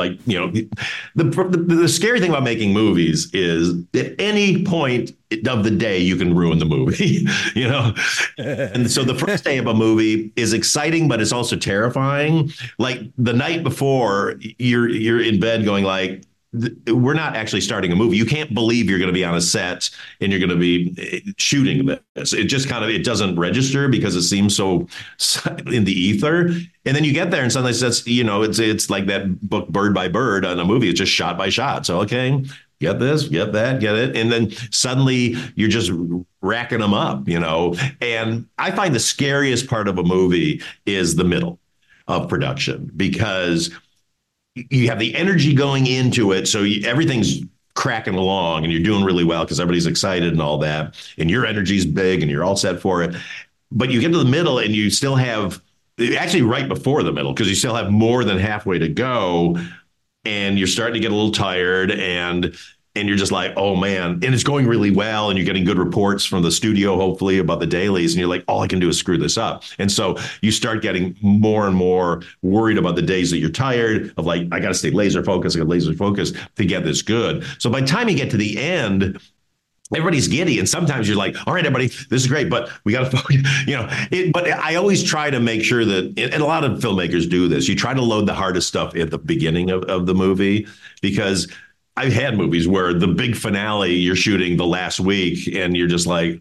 the scary thing about making movies is at any point of the day you can ruin the movie, and so the first day of a movie is exciting, but it's also terrifying. Like the night before, you're in bed going we're not actually starting a movie. You can't believe you're going to be on a set and you're going to be shooting this. It just it doesn't register because it seems so in the ether. And then you get there and suddenly it's like that book Bird by Bird on a movie. It's just shot by shot. So, okay, get this, get that, get it. And then suddenly you're just racking them up, And I find the scariest part of a movie is the middle of production, because you have the energy going into it. So everything's cracking along and you're doing really well because everybody's excited and all that. And your energy's big and you're all set for it. But you get to the middle and you still have, actually right before the middle, because you still have more than halfway to go. And you're starting to get a little tired and you're just like, oh man, and it's going really well. And you're getting good reports from the studio, hopefully, about the dailies. And you're like, all I can do is screw this up. And so you start getting more and more worried about the days that you're tired of I got to stay laser focused. I got laser focused to get this good. So by the time you get to the end, everybody's giddy. And sometimes you're like, all right, everybody, this is great, but we got to focus, but I always try to make sure that, and a lot of filmmakers do this, you try to load the hardest stuff at the beginning of the movie, because I've had movies where the big finale you're shooting the last week and you're just like,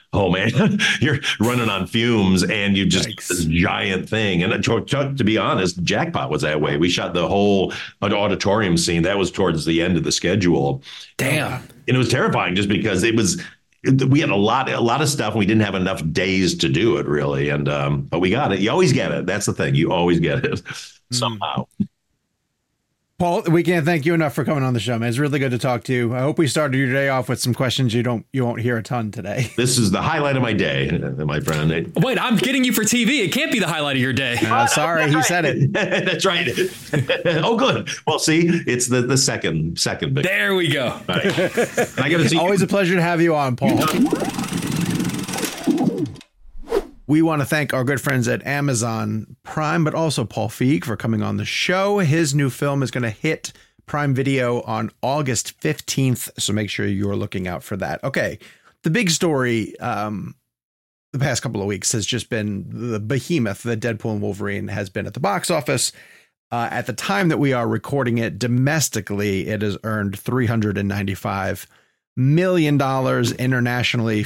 oh man, you're running on fumes and you just this giant thing. And to be honest, Jackpot was that way. We shot the whole auditorium scene. That was towards the end of the schedule. Damn. And it was terrifying just because we had a lot of stuff and we didn't have enough days to do it really. And, but we got it. You always get it. That's the thing. You always get it somehow. Paul, we can't thank you enough for coming on the show, man. It's really good to talk to you. I hope we started your day off with some questions you won't hear a ton today. This is the highlight of my day, my friend. Wait, I'm getting you for TV. It can't be the highlight of your day. Sorry, he said it. That's right. Oh, good. Well, see, it's the second big. There we go. Right. I got to see. Always a pleasure to have you on, Paul. We want to thank our good friends at Amazon Prime, but also Paul Feig for coming on the show. His new film is going to hit Prime Video on August 15th, so make sure you're looking out for that. Okay, the big story the past couple of weeks has just been the behemoth that Deadpool and Wolverine has been at the box office. At the time that we are recording it, domestically, it has earned $395 million, internationally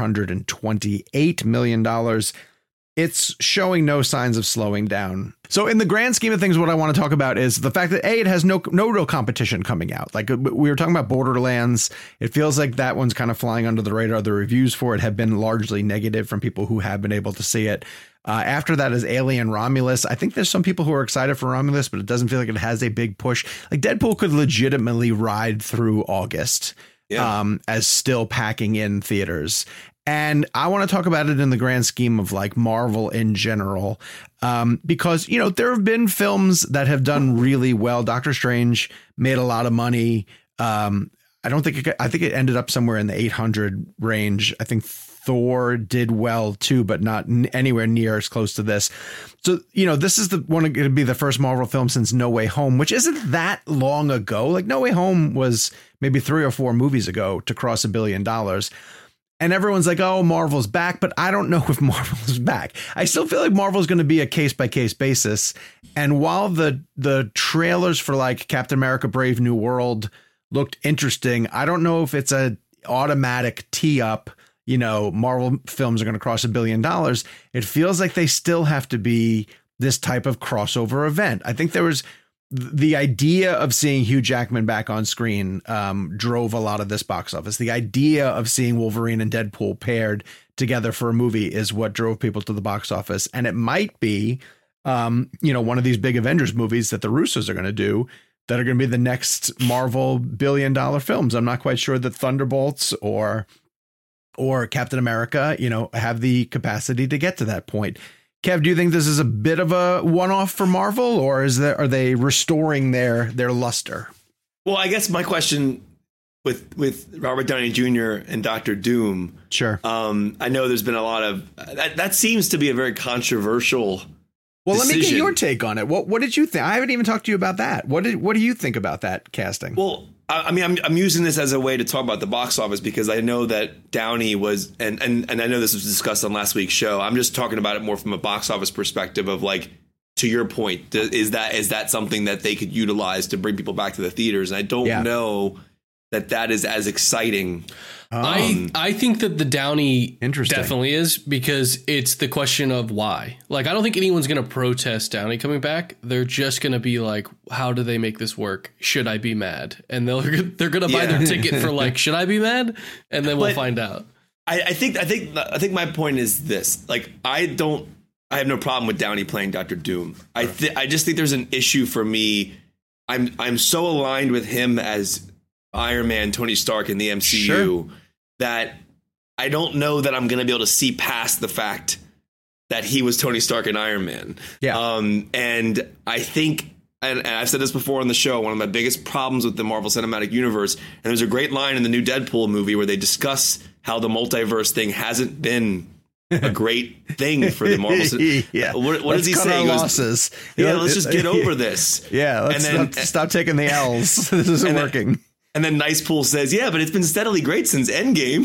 $428 million. It's showing no signs of slowing down. So in the grand scheme of things, what I want to talk about is the fact that it has no real competition coming out. Like we were talking about Borderlands. It feels like that one's kind of flying under the radar. The reviews for it have been largely negative from people who have been able to see it. After that is Alien Romulus. I think there's some people who are excited for Romulus, but it doesn't feel like it has a big push. Like Deadpool could legitimately ride through August. As still packing in theaters. And I want to talk about it in the grand scheme of like Marvel in general, because, you know, there have been films that have done really well. Doctor Strange made a lot of money. I think it ended up somewhere in the 800 range. I think Thor did well, too, but not anywhere near as close to this. So, you know, this is going to be the first Marvel film since No Way Home, which isn't that long ago. Like No Way Home was maybe 3 or 4 movies ago to cross $1 billion. And everyone's like, oh, Marvel's back. But I don't know if Marvel's back. I still feel like Marvel's going to be a case by case basis. And while the trailers for like Captain America Brave New World looked interesting, I don't know if it's a automatic tee up. You know, Marvel films are going to cross $1 billion. It feels like they still have to be this type of crossover event. I think there was the idea of seeing Hugh Jackman back on screen drove a lot of this box office. The idea of seeing Wolverine and Deadpool paired together for a movie is what drove people to the box office. And it might be, one of these big Avengers movies that the Russos are going to do that are going to be the next Marvel $1 billion films. I'm not quite sure that Thunderbolts or Captain America, have the capacity to get to that point. Kev, do you think this is a bit of a one-off for Marvel, or are they restoring their luster? Well, I guess my question with Robert Downey Jr. and Dr. Doom. Sure. I know there's been a lot of that seems to be a very controversial. Well, decision. Let me get your take on it. What did you think? I haven't even talked to you about that. What do you think about that casting? Well, I mean, I'm using this as a way to talk about the box office because I know that Downey was, and I know this was discussed on last week's show. I'm just talking about it more from a box office perspective of like, to your point, is that something that they could utilize to bring people back to the theaters? And I don't know that is as exciting. I think that the Downey definitely is, because it's the question of why. Like, I don't think anyone's going to protest Downey coming back. They're just going to be like, how do they make this work? Should I be mad? And they're going to buy their ticket for like, should I be mad? And then we'll find out. I think my point is this. Like, I have no problem with Downey playing Dr. Doom. I just think there's an issue for me. I'm so aligned with him as Iron Man, Tony Stark in the MCU that I don't know that I'm going to be able to see past the fact that he was Tony Stark and Iron Man. Yeah. And I think, and I've said this before on the show, one of my biggest problems with the Marvel Cinematic Universe, and there's a great line in the new Deadpool movie where they discuss how the multiverse thing hasn't been a great thing for the Marvel. What does he say? He goes, losses. Let's just get over this. Let's stop taking the L's. This isn't working. And then Nicepool says, but it's been steadily great since Endgame.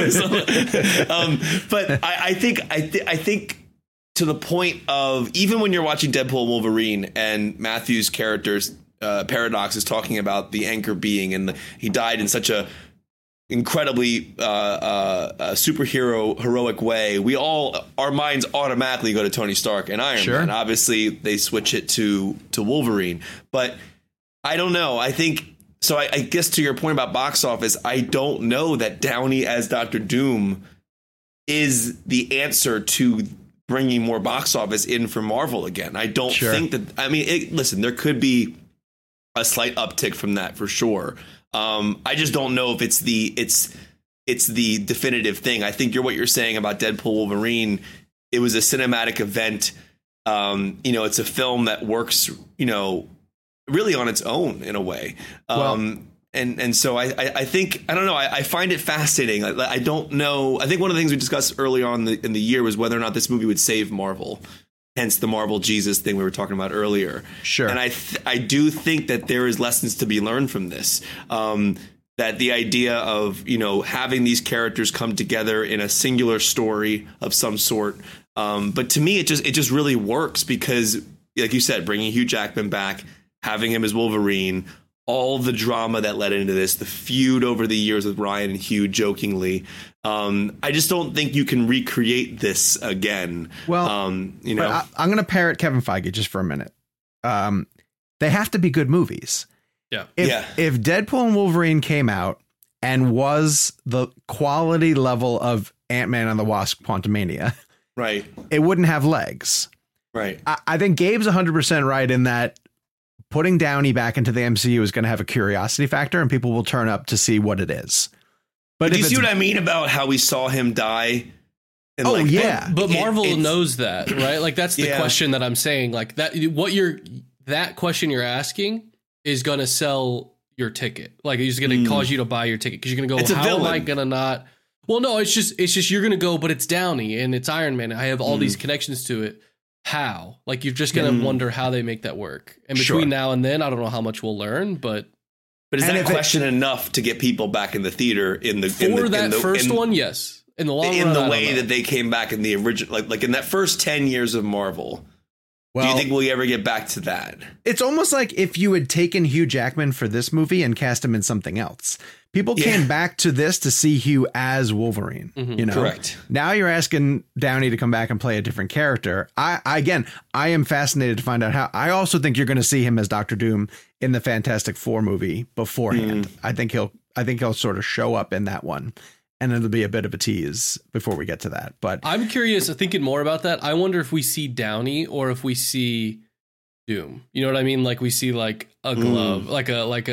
But I think to the point of, even when you're watching Deadpool and Wolverine and Matthew's character's Paradox is talking about the anchor being, and he died in such a incredibly superhero heroic way, our minds automatically go to Tony Stark and Iron Man. Obviously, they switch it to Wolverine, but I don't know. I think so. I guess to your point about box office, I don't know that Downey as Dr. Doom is the answer to bringing more box office in for Marvel again. I don't think that. I mean, listen, there could be a slight uptick from that for sure. I just don't know if it's the definitive thing. I think what you're saying about Deadpool Wolverine, it was a cinematic event. It's a film that works, really on its own in a way. And so I think, I don't know, I find it fascinating. I don't know. I think one of the things we discussed early on in the year was whether or not this movie would save Marvel. Hence the Marvel Jesus thing we were talking about earlier. Sure. And I do think that there is lessons to be learned from this. That the idea of, having these characters come together in a singular story of some sort. But to me, it just really works because, like you said, bringing Hugh Jackman back, having him as Wolverine, all the drama that led into this, the feud over the years with Ryan and Hugh jokingly. I just don't think you can recreate this again. Well, I'm going to parrot Kevin Feige just for a minute. They have to be good movies. Yeah. If Deadpool and Wolverine came out and was the quality level of Ant-Man and the Wasp: Quantumania, right, it wouldn't have legs. Right. I think Gabe's 100% right in that putting Downey back into the MCU is going to have a curiosity factor and people will turn up to see what it is. But do you see what I mean about how we saw him die? And but Marvel knows that, right? Like that's the question that I'm saying. Like that question you're asking is going to sell your ticket. Like it's going to cause you to buy your ticket because you're going to go, how am I going to not? Well, no, it's just you're going to go, but it's Downey and it's Iron Man. I have all these connections to it. How? Like you're just going to wonder how they make that work. And between now and then, I don't know how much we'll learn, but is that question enough to get people back in the theater in the first one? Yes. In the long run, in the way that they came back in the original, like in that first 10 years of Marvel. Do you think we'll ever get back to that? It's almost like if you had taken Hugh Jackman for this movie and cast him in something else. People came back to this to see Hugh as Wolverine. Correct. Now you're asking Downey to come back and play a different character. I am fascinated to find out how. I also think you're going to see him as Dr. Doom in the Fantastic Four movie beforehand. I think he'll sort of show up in that one. And it'll be a bit of a tease before we get to that. But I'm curious, thinking more about that. I wonder if we see Downey or if we see Doom. You know what I mean? Like we see like a glove, like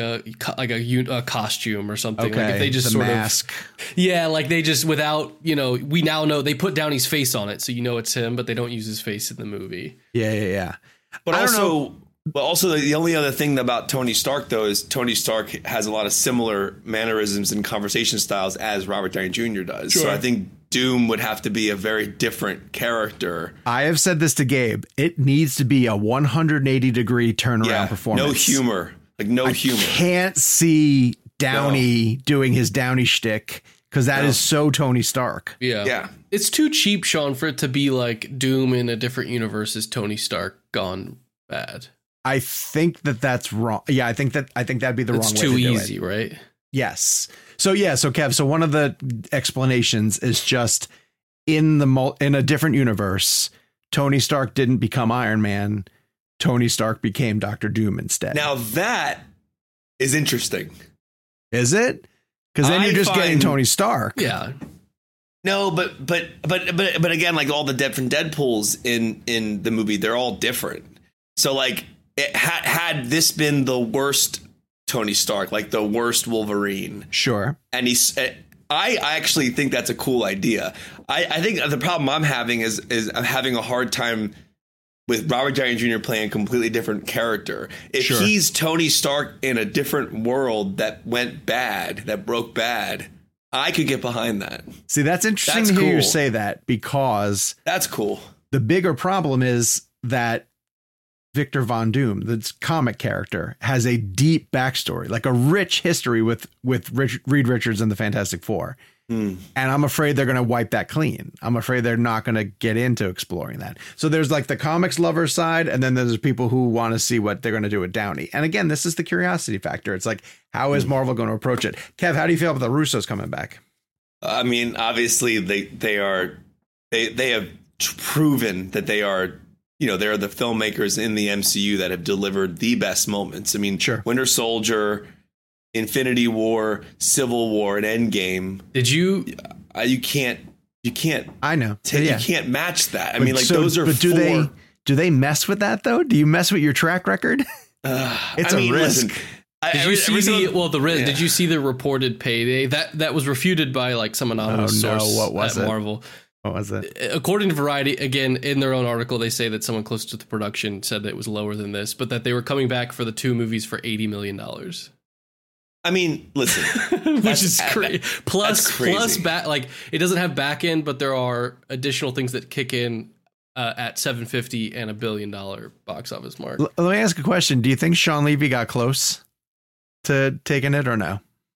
a costume or something. Okay, like if they just sort mask. Like they just without, we now know they put Downey's face on it, so it's him, but they don't use his face in the movie. Yeah. But also the only other thing about Tony Stark, though, is Tony Stark has a lot of similar mannerisms and conversation styles as Robert Downey Jr. does. Sure. So I think Doom would have to be a very different character. I have said this to Gabe. It needs to be a 180-degree turnaround performance. No humor. I can't see Downey doing his Downey shtick because that is so Tony Stark. Yeah. It's too cheap, Sean, for it to be like Doom in a different universe is Tony Stark gone bad. I think that's wrong. Yeah, I think that'd be the wrong way to do it. It's too easy, right? Yes. So Kev, so one of the explanations is just in a different universe, Tony Stark didn't become Iron Man. Tony Stark became Dr. Doom instead. Now that is interesting. Is it? Because then you're just getting Tony Stark. Yeah. No, but again, like all the different Deadpools in the movie, they're all different. So like had this been the worst Tony Stark, like the worst Wolverine. Sure. And I actually think that's a cool idea. I think the problem I'm having is I'm having a hard time with Robert Downey Jr. playing a completely different character. If he's Tony Stark in a different world that went bad, that broke bad, I could get behind that. See, that's interesting to hear you say that because that's cool. The bigger problem is that Victor Von Doom, the comic character, has a deep backstory, like a rich history with Reed Richards and the Fantastic Four. And I'm afraid they're going to wipe that clean. I'm afraid they're not going to get into exploring that. So there's like the comics lover side, and then there's people who want to see what they're going to do with Downey. And again, this is the curiosity factor. It's like, how is Marvel going to approach it? Kev, how do you feel about the Russos coming back? I mean, obviously they have proven that they are, they're the filmmakers in the MCU that have delivered the best moments. I mean, sure. Winter Soldier, Infinity War, Civil War, and Endgame. Did you? You can't. I know. You can't match that. I mean, like those are. But do they mess with that though? Do you mess with your track record? It's a risk. Listen, did you see Did you see the reported payday that was refuted by like some anonymous source what was at it? Marvel? What was it? According to Variety, again, in their own article, they say that someone close to the production said that it was lower than this, but that they were coming back for the 2 movies for $80 million. I mean, listen, which is crazy. Plus back, like it doesn't have back end, but there are additional things that kick in at $750 and $1 billion box office mark. Let me ask a question. Do you think Sean Levy got close to taking it or no?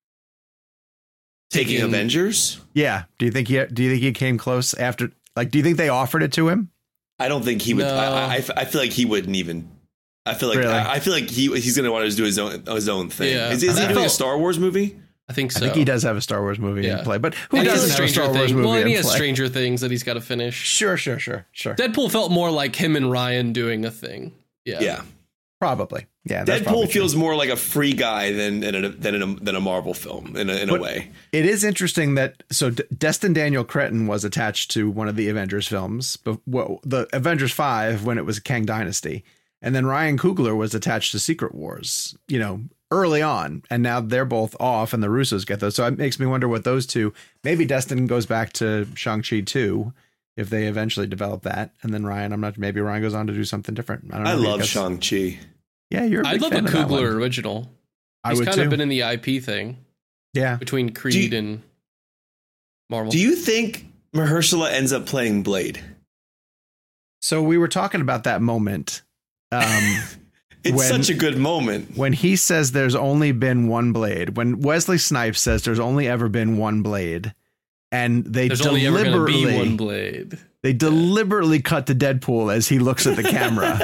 Taking Avengers? Yeah. Do you think he came close after? Like, do you think they offered it to him? I don't think he would. No. I feel like he wouldn't even. I feel like he's going to want to do his own thing. Yeah. Is he doing a Star Wars movie? I think so. I think he does have a Star Wars movie in play, but who doesn't have a Star Wars movie? Well, and he has Stranger Things that he's got to finish. Sure. Deadpool felt more like him and Ryan doing a thing. Yeah. Probably. Yeah. Deadpool feels more like a free guy than a Marvel film in a way. It is interesting that Destin Daniel Cretton was attached to one of the Avengers films, but the Avengers 5 when it was Kang Dynasty, and then Ryan Coogler was attached to Secret Wars, early on, and now they're both off, and the Russos get those. So it makes me wonder what those two. Maybe Destin goes back to Shang-Chi 2 if they eventually develop that, and then Ryan. Maybe Ryan goes on to do something different. I don't know. I love Shang-Chi. Yeah, you're a big fan of that one. I love the Coogler original. He's kind of been in the IP thing. Yeah. Between Creed and Marvel. Do you think Mahershala ends up playing Blade? So we were talking about that moment. It's such a good moment. When he says there's only been one Blade, when Wesley Snipes says there's only ever been one Blade, and there's only ever going to be one Blade. They deliberately cut to Deadpool as he looks at the camera.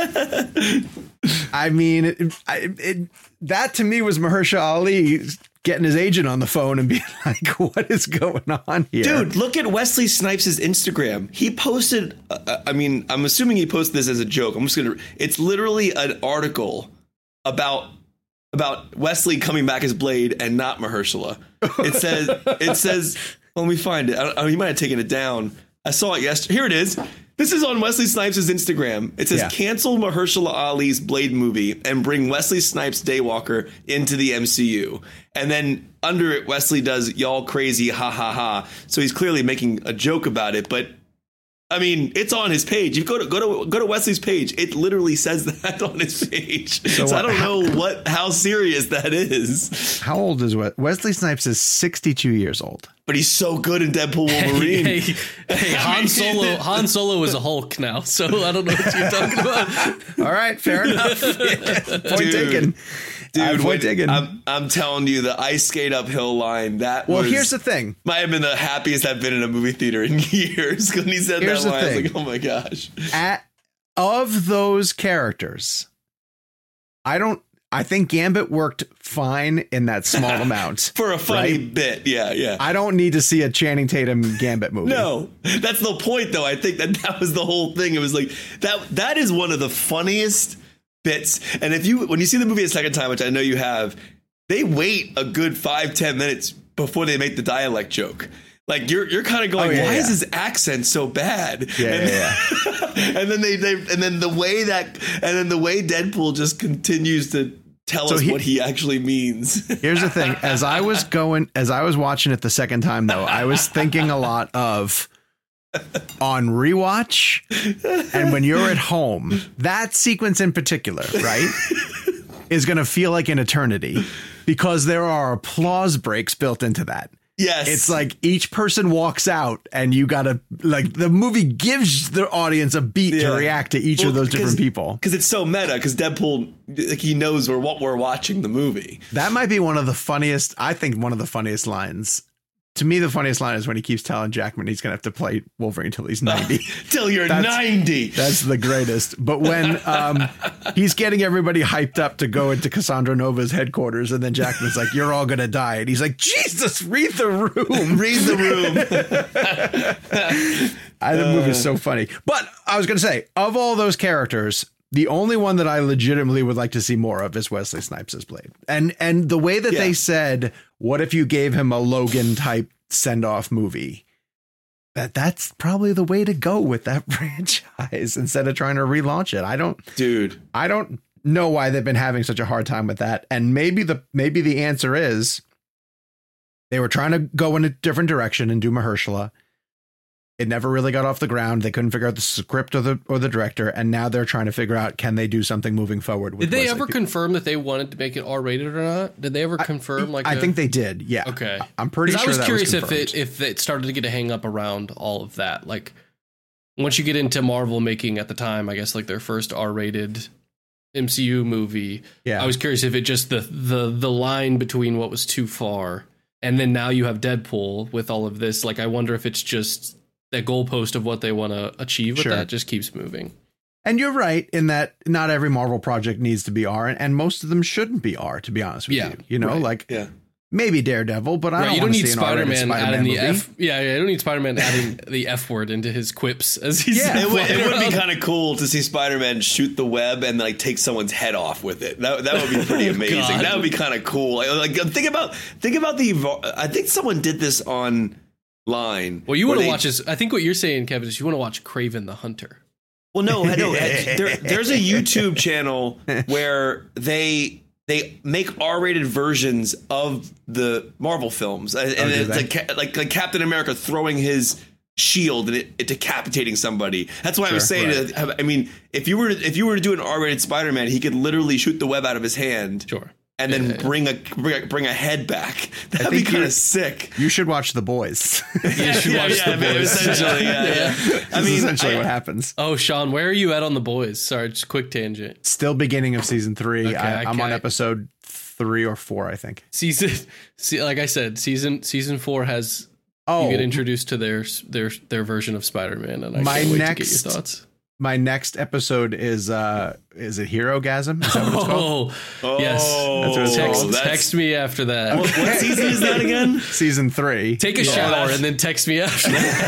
I mean, that to me was Mahershala Ali getting his agent on the phone and being like, what is going on here? Dude, look at Wesley Snipes' Instagram. He posted, I'm assuming he posted this as a joke. It's literally an article about Wesley coming back as Blade and not Mahershala. It says, let me find it. He might have taken it down. I saw it yesterday. Here it is. This is on Wesley Snipes' Instagram. It says, cancel Mahershala Ali's Blade movie and bring Wesley Snipes Daywalker into the MCU. And then under it, Wesley does y'all crazy, ha, ha, ha. So he's clearly making a joke about it. But, I mean, it's on his page. You go to Wesley's page. It literally says that on his page. So I don't know how serious that is. How old is Wesley Snipes? Is 62 years old. But he's so good in Deadpool Wolverine. Hey, Han Solo is a Hulk now, so I don't know what you're talking about. All right, fair enough. Point taken. Dude, I'm telling you, the ice skate uphill line, here's the thing. Might have been the happiest I've been in a movie theater in years. When he said that line, I was like, oh my gosh. Of those characters, I think Gambit worked fine in that small amount. For a funny bit. Yeah. I don't need to see a Channing Tatum Gambit movie. No, that's the point, though. I think that was the whole thing. It was like that is one of the funniest bits. And when you see the movie a second time, which I know you have, they wait a good 5-10 minutes before they make the dialect joke. Like you're kind of going, why is his accent so bad? Yeah. And then the way Deadpool just continues to tell us what he actually means. Here's the thing. As I was watching it the second time, though, I was thinking a lot of on rewatch and when you're at home, that sequence in particular, right, is going to feel like an eternity because there are applause breaks built into that. Yes. It's like each person walks out and you got to the movie gives the audience a beat to react to each of those different people. Because it's so meta, because Deadpool, he knows what we're watching the movie. That might be one of the funniest lines To me, the funniest line is when he keeps telling Jackman he's going to have to play Wolverine until he's 90. Till you're 90. That's the greatest. But when he's getting everybody hyped up to go into Cassandra Nova's headquarters, and then Jackman's like, you're all going to die. And he's like, Jesus, read the room. Read the room. The movie is so funny. But I was going to say, of all those characters, the only one that I legitimately would like to see more of is Wesley Snipes as Blade. And the way that they said, what if you gave him a Logan type send off movie? That's probably the way to go with that franchise instead of trying to relaunch it. I don't know why they've been having such a hard time with that. And maybe the answer is they were trying to go in a different direction and do Mahershala. It never really got off the ground. They couldn't figure out the script or the director, and now they're trying to figure out, can they do something moving forward? With Did they ever confirm that they wanted to make it R-rated or not? Did they ever confirm? I think they did. Yeah. Okay. I'm pretty sure. I was curious if it started to get a hang up around all of that. Like once you get into Marvel making at the time, I guess like their first R-rated MCU movie. Yeah. I was curious if it just the line between what was too far, and then now you have Deadpool with all of this. Like I wonder if it's just that goalpost of what they want to achieve with that just keeps moving. And you're right in that not every Marvel project needs to be R, and most of them shouldn't be R, to be honest with you. You know, maybe Daredevil, but I don't want to see Spider-Man adding the F. I don't need Spider-Man adding the F word into his quips as he's. Yeah, it would be kind of cool to see Spider-Man shoot the web and like take someone's head off with it. That would be pretty amazing. That would be kind of cool. Like think about the. I think someone did this on. Line. Well, you want to watch this. I think what you're saying, Kevin, is you want to watch Kraven the Hunter. Well, no. There's a YouTube channel where they make R-rated versions of the Marvel films, and it's like Captain America throwing his shield and it decapitating somebody. That's why I was saying. Right. I mean, if you were to do an R-rated Spider-Man, he could literally shoot the web out of his hand. Sure. And then bring a head back. That'd be kind of sick. You should watch The Boys. You should watch The Boys. Essentially, I mean, essentially what happens. Oh, Sean, where are you at on The Boys? Sorry, just a quick tangent. Still beginning of season 3. Okay, I'm on episode 3 or 4, I think. Like I said, season 4 has. You get introduced to their version of Spider-Man, and I can't wait to get your thoughts. My next episode is it Hero-gasm? Is that what it's called? Yes. That's what it's text me after that. What season is that again? Season 3. Take a shower and then text me after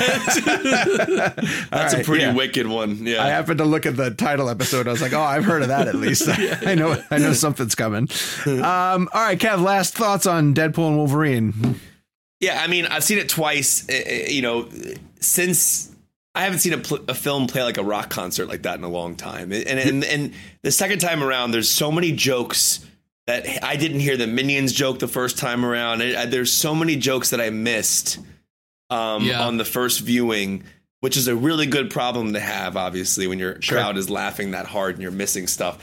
that. That's a pretty wicked one. Yeah. I happened to look at the title episode. I was like, oh, I've heard of that at least. I know something's coming. All right, Kev, last thoughts on Deadpool and Wolverine. Yeah, I mean, I've seen it twice, since I haven't seen a film play like a rock concert like that in a long time. And the second time around, there's so many jokes that I didn't hear the Minions joke the first time around. There's so many jokes that I missed on the first viewing, which is a really good problem to have, obviously, when your crowd is laughing that hard and you're missing stuff.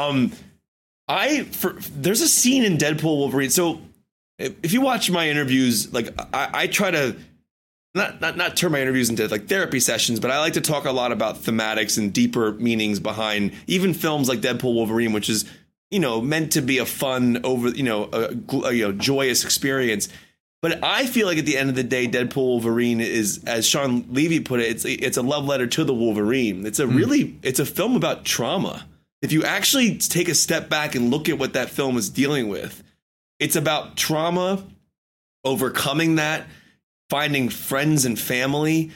There's a scene in Deadpool Wolverine. So if you watch my interviews, like I try to not turn my interviews into like therapy sessions, but I like to talk a lot about thematics and deeper meanings behind even films like Deadpool Wolverine, which is, meant to be a fun joyous experience. But I feel like at the end of the day, Deadpool Wolverine is, as Sean Levy put it, it's a love letter to the Wolverine. It's a film about trauma. If you actually take a step back and look at what that film is dealing with, it's about trauma, overcoming that, finding friends and family,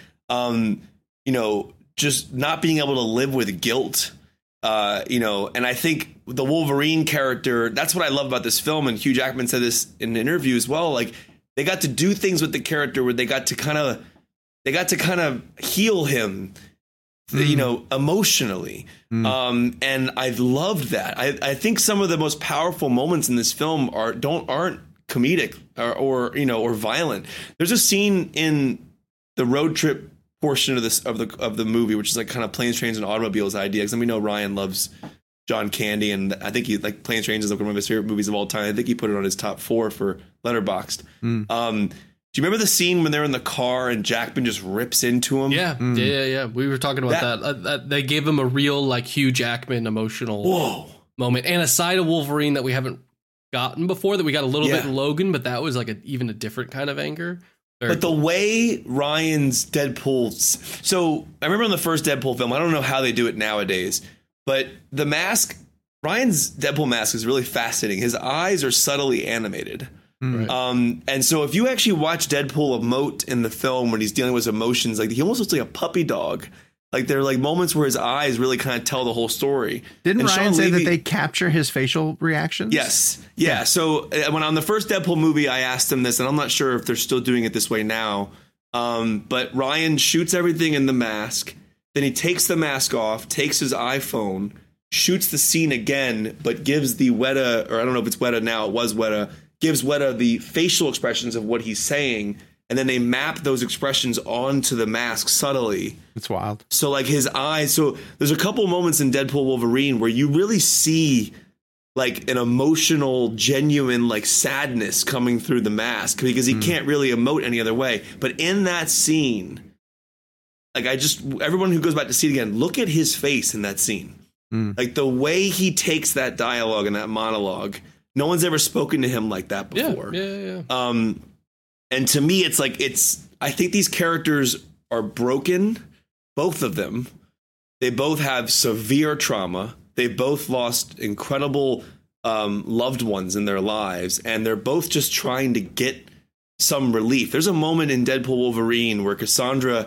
just not being able to live with guilt, and I think the Wolverine character, that's what I love about this film. And Hugh Jackman said this in an interview as well. Like they got to do things with the character where they got to kind of heal him, emotionally. And I loved that. I think some of the most powerful moments in this film aren't comedic or violent. There's a scene in the road trip portion of the movie, which is like kind of Planes, Trains, and Automobiles idea. Because we know Ryan loves John Candy, and I think he like Planes, Trains is like one of his favorite movies of all time. I think he put it on his top 4 for Letterboxd. Do you remember the scene when they're in the car and Jackman just rips into him? Yeah. We were talking about that. They gave him a real like Hugh Jackman emotional moment, and a side of Wolverine that we haven't gotten before, that we got a little bit in Logan, but that was like even a different kind of anger. But the way Ryan's Deadpool, so I remember in the first Deadpool film, I don't know how they do it nowadays, but the mask, Ryan's Deadpool mask is really fascinating. His eyes are subtly animated. Right. And so if you actually watch Deadpool emote in the film when he's dealing with emotions, like he almost looks like a puppy dog. Like there are like moments where his eyes really kind of tell the whole story. Didn't Ryan say that they capture his facial reactions? Yes. Yeah. So when on the first Deadpool movie, I asked him this, and I'm not sure if they're still doing it this way now. But Ryan shoots everything in the mask. Then he takes the mask off, takes his iPhone, shoots the scene again, but gives the Weta, or I don't know if it's Weta now, it was Weta, gives Weta the facial expressions of what he's saying. And then they map those expressions onto the mask subtly. It's wild. So like his eyes. So there's a couple moments in Deadpool Wolverine where you really see like an emotional, genuine like sadness coming through the mask because he can't really emote any other way. But in that scene, like everyone who goes back to see it again, look at his face in that scene. Like the way he takes that dialogue and that monologue. No one's ever spoken to him like that before. Yeah. And to me, it's like I think these characters are broken, both of them. They both have severe trauma. They both lost incredible loved ones in their lives. And they're both just trying to get some relief. There's a moment in Deadpool Wolverine where Cassandra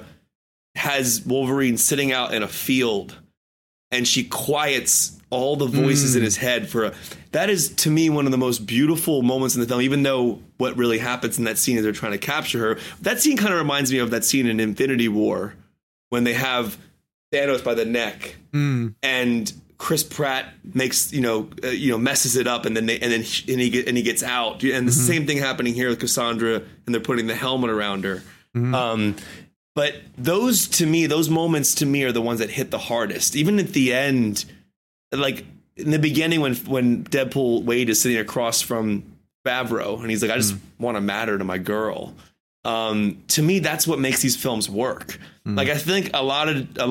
has Wolverine sitting out in a field and she quiets all the voices in his head that is to me one of the most beautiful moments in the film, even though what really happens in that scene is they're trying to capture her. That scene kind of reminds me of that scene in Infinity War when they have Thanos by the neck and Chris Pratt makes, messes it up and then he gets out. And the same thing happening here with Cassandra and they're putting the helmet around her. But those moments to me are the ones that hit the hardest. Even at the end, like in the beginning when Deadpool Wade is sitting across from Favreau and he's like, I just want to matter to my girl. To me, that's what makes these films work. Like I think a lot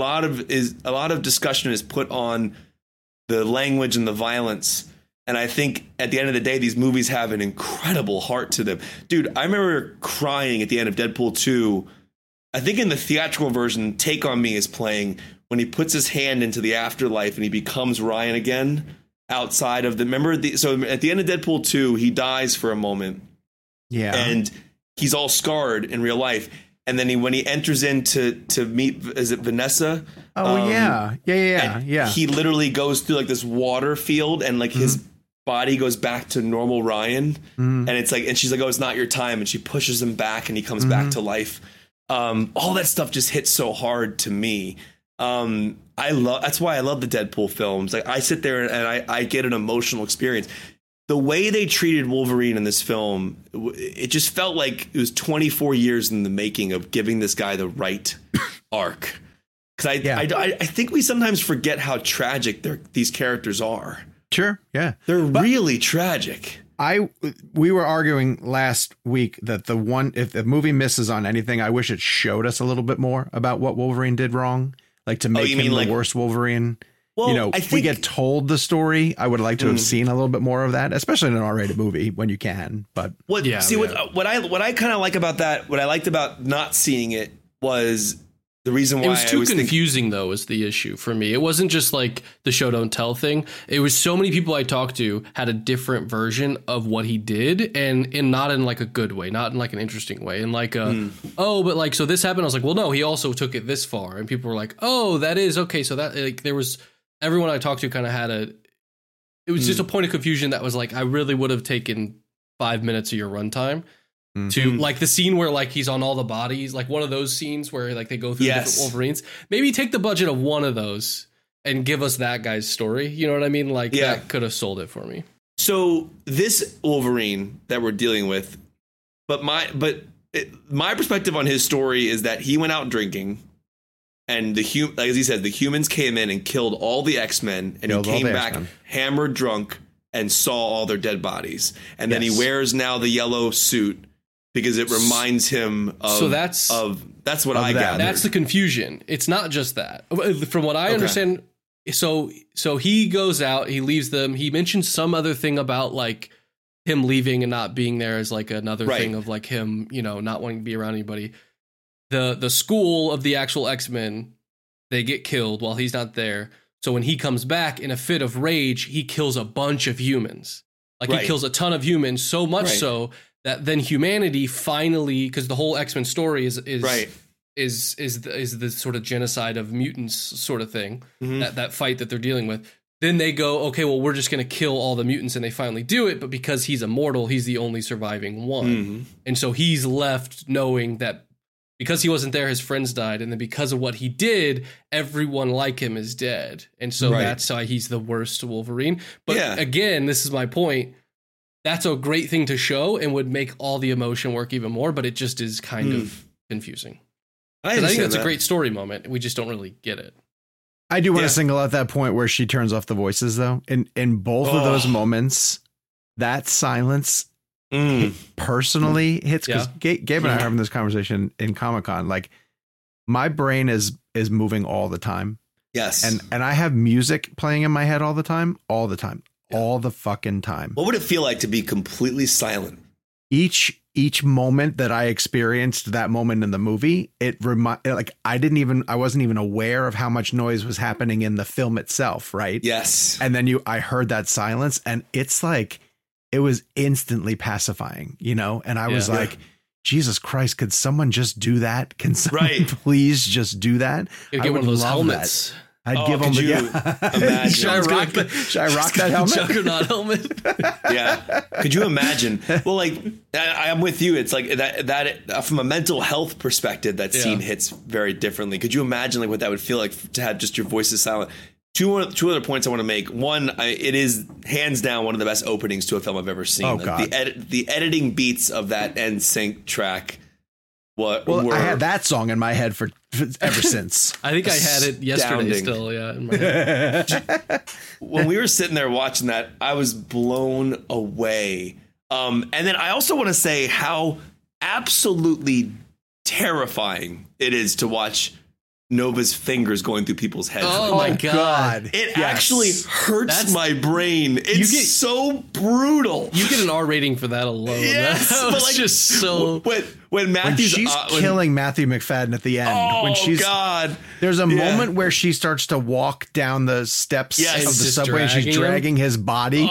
of discussion is put on the language and the violence. And I think at the end of the day, these movies have an incredible heart to them. Dude, I remember crying at the end of Deadpool 2. I think in the theatrical version, Take On Me is playing when he puts his hand into the afterlife and he becomes Ryan again outside of so at the end of Deadpool 2, he dies for a moment. Yeah. And he's all scarred in real life. And then when he enters in to meet, is it Vanessa? Oh, yeah. He literally goes through like this water field and like his body goes back to normal Ryan. And it's like, and she's like, oh, it's not your time. And she pushes him back and he comes back to life. All that stuff just hits so hard to me. That's why I love the Deadpool films. Like I sit there and I get an emotional experience. The way they treated Wolverine in this film, it just felt like it was 24 years in the making of giving this guy the right arc. Because I think we sometimes forget how tragic these characters are. Sure, yeah, they're really tragic. We were arguing last week that if the movie misses on anything, I wish it showed us a little bit more about what Wolverine did wrong, like to make him the worst Wolverine. Well, we get told the story. I would like to have seen a little bit more of that, especially in an R-rated movie when you can. But what I kind of like about that, what I liked about not seeing it was the reason why it was too confusing, though, is the issue for me. It wasn't just like the show don't tell thing. It was so many people I talked to had a different version of what he did, and not in like a good way, not in like an interesting way, and like but like so this happened. I was like, well, no, he also took it this far, and people were like, oh, that is okay. So that like there was everyone I talked to kind of had it was just a point of confusion that was like I really would have taken 5 minutes of your runtime. To like the scene where like he's on all the bodies, like one of those scenes where like they go through different Wolverines. Maybe take the budget of one of those and give us that guy's story. You know what I mean? Like that could have sold it for me. So this Wolverine that we're dealing with, my perspective on his story is that he went out drinking, and like as he said, the humans came in and killed all the X-Men, and he came back hammered drunk and saw all their dead bodies, and then he wears now the yellow suit. Because it reminds him of. So that's what I got. That's the confusion. It's not just that. From what I understand, so he goes out, he leaves them. He mentions some other thing about like him leaving and not being there is like another thing of like him, you know, not wanting to be around anybody. The school of the actual X-Men, they get killed while he's not there. So when he comes back in a fit of rage, he kills a bunch of humans. Like he kills a ton of humans, so much so that then humanity finally, because the whole X-Men story is the sort of genocide of mutants sort of thing, that fight that they're dealing with. Then they go, okay, well, we're just going to kill all the mutants, and they finally do it. But because he's immortal, he's the only surviving one. And so he's left knowing that because he wasn't there, his friends died. And then because of what he did, everyone like him is dead. And so that's why he's the worst Wolverine. But again, this is my point. That's a great thing to show and would make all the emotion work even more. But it just is kind of confusing. I think that's a great story moment. We just don't really get it. I do want to single out that point where she turns off the voices, though. In both of those moments, that silence personally hits, because Gabe and I are having this conversation in Comic-Con. Like, my brain is moving all the time. Yes. And I have music playing in my head all the time, all the fucking time. What would it feel like to be completely silent? Each moment that I experienced that moment in the movie, I wasn't even aware of how much noise was happening in the film itself. Right. Yes. And then I heard that silence, and it's like, it was instantly pacifying, you know? And I was like, Jesus Christ, could someone just do that? Can someone please just do that? Get one of those helmets. That. I'd give them imagine. Should I rock that helmet? Juggernaut helmet. Yeah. Could you imagine? Well, like, I'm with you. It's like that from a mental health perspective, that scene hits very differently. Could you imagine like what that would feel like to have just your voices silent? Two other points I want to make. One, it is hands down one of the best openings to a film I've ever seen. Oh, like God. The editing beats of that NSYNC track. I had that song in my head for ever since. I think I had it yesterday still. Yeah. In my head. When we were sitting there watching that, I was blown away. And then I also want to say how absolutely terrifying it is to watch Nova's fingers going through people's heads. Oh my God. It actually hurts my brain. It's so brutal. You get an R rating for that alone. Yes, that was like, just so. When she's killing Matthew McFadden at the end. God. There's a moment where she starts to walk down the steps of the subway and she's dragging his body.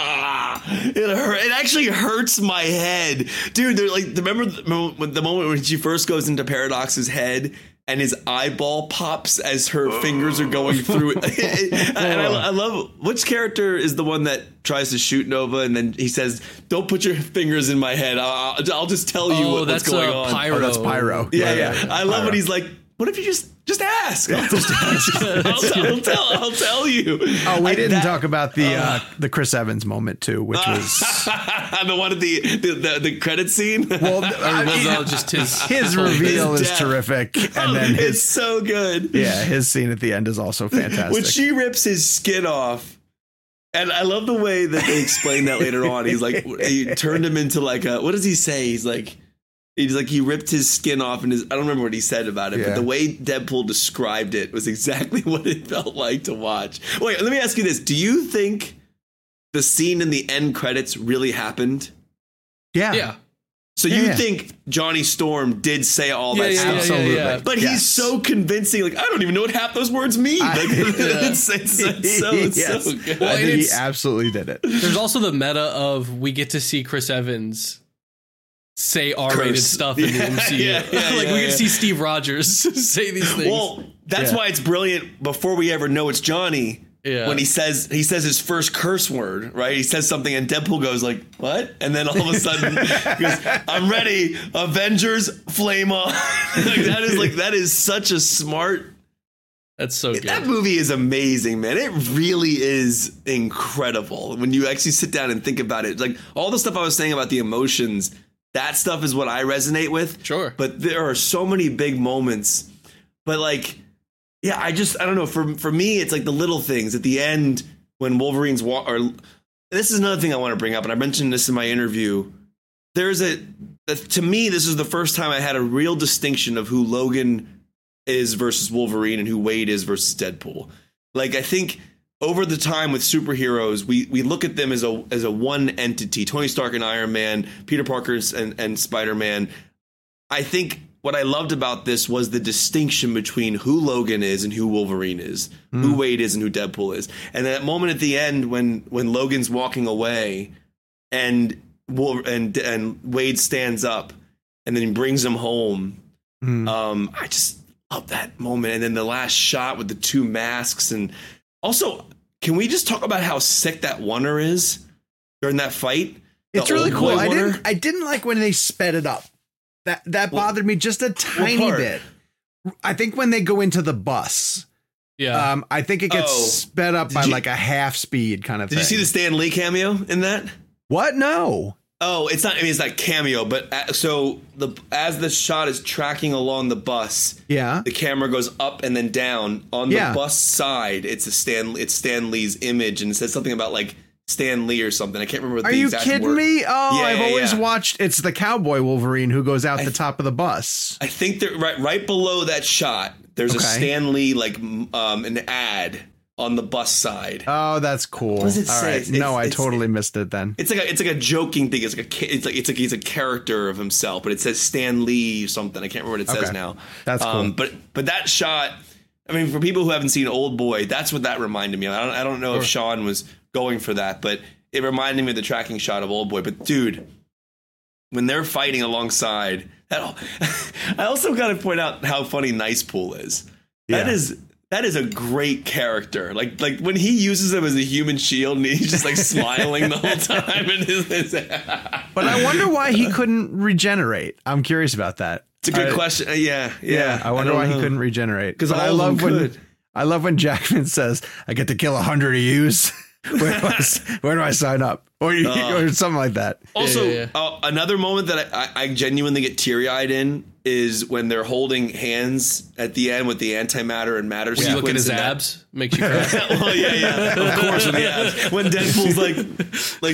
It actually hurts my head. Dude, remember the moment when she first goes into Paradox's head and his eyeball pops as her fingers are going through it. And I love, which character is the one that tries to shoot Nova and then he says, "Don't put your fingers in my head. I'll just tell you what's going on." Pyro. Oh, that's Pyro. Yeah. I love when he's like, "What if you just ask? I'll tell you." Oh, we didn't talk about the Chris Evans moment too, which was the one at the credit scene. Well, just his reveal is terrific, and then it's so good. Yeah, his scene at the end is also fantastic. When she rips his skin off. And I love the way that they explain that later on. He's like, he turned him into like what does he say? He's like, he ripped his skin off, and I don't remember what he said about it, but the way Deadpool described it was exactly what it felt like to watch. Wait, let me ask you this. Do you think the scene in the end credits really happened? Yeah. So you think Johnny Storm did say all that stuff? Absolutely. Yeah. But he's so convincing. Like, I don't even know what half those words mean. It's so good. Well, I think he absolutely did it. There's also the meta of we get to see Chris Evans say R-rated stuff in the MCU. We get to see Steve Rogers say these things. Well, that's why it's brilliant before we ever know it's Johnny. Yeah. When he says his first curse word, right? He says something and Deadpool goes like, "What?" And then all of a sudden he goes, "I'm ready. Avengers, flame on." that is such a smart. That's so good. That movie is amazing, man. It really is incredible when you actually sit down and think about it. Like all the stuff I was saying about the emotions, that stuff is what I resonate with. Sure. But there are so many big moments. But like, yeah, I don't know. For me, it's like the little things at the end when Wolverine's this is another thing I want to bring up, and I mentioned this in my interview. To me, this is the first time I had a real distinction of who Logan is versus Wolverine and who Wade is versus Deadpool. Like, I think over the time with superheroes, we look at them as a one entity. Tony Stark and Iron Man, Peter Parker and Spider-Man. I think what I loved about this was the distinction between who Logan is and who Wolverine is, who Wade is and who Deadpool is. And that moment at the end when Logan's walking away and Wade stands up and then he brings him home. I just love that moment. And then the last shot with the two masks. And also, can we just talk about how sick that Wonder is during that fight? It's really cool. I didn't like when they sped it up. That bothered me just a tiny bit. I think when they go into the bus. Yeah. I think it gets sped up by like a half speed kind of thing. Did you see the Stan Lee cameo in that? What? No. Oh, it's not. I mean, it's not cameo, but so as the shot is tracking along the bus, the camera goes up and then down on the bus side. It's Stan Lee's image, and it says something about like Stan Lee or something. I can't remember. Are you kidding me? Oh, I've always watched. It's the cowboy Wolverine who goes out the top of the bus. I think that right below that shot, there's a Stan Lee like an ad on the bus side. Oh, that's cool. What does it say? Right. No, I totally missed it then. It's like a joking thing. It's like he's a character of himself, but it says Stan Lee or something. I can't remember what it says now. That's cool. But that shot, I mean, for people who haven't seen Old Boy, that's what that reminded me of. I don't know if Sean was going for that, but it reminded me of the tracking shot of Old Boy. But dude, when they're fighting alongside, I also got to point out how funny Nice Pool is. That is a great character. Like when he uses him as a human shield and he's just like smiling the whole time. But I wonder why he couldn't regenerate. I'm curious about that. It's a good question. Yeah. I wonder why he couldn't regenerate. Because I love when Jackman says, "I get to kill 100 of yous." Where do I sign up? Or something like that. Also, another moment that I genuinely get teary-eyed in is when they're holding hands at the end with the antimatter and matter sequence. When you look at his abs, makes you cry. Well, yeah. Of course, with the abs. When Deadpool's like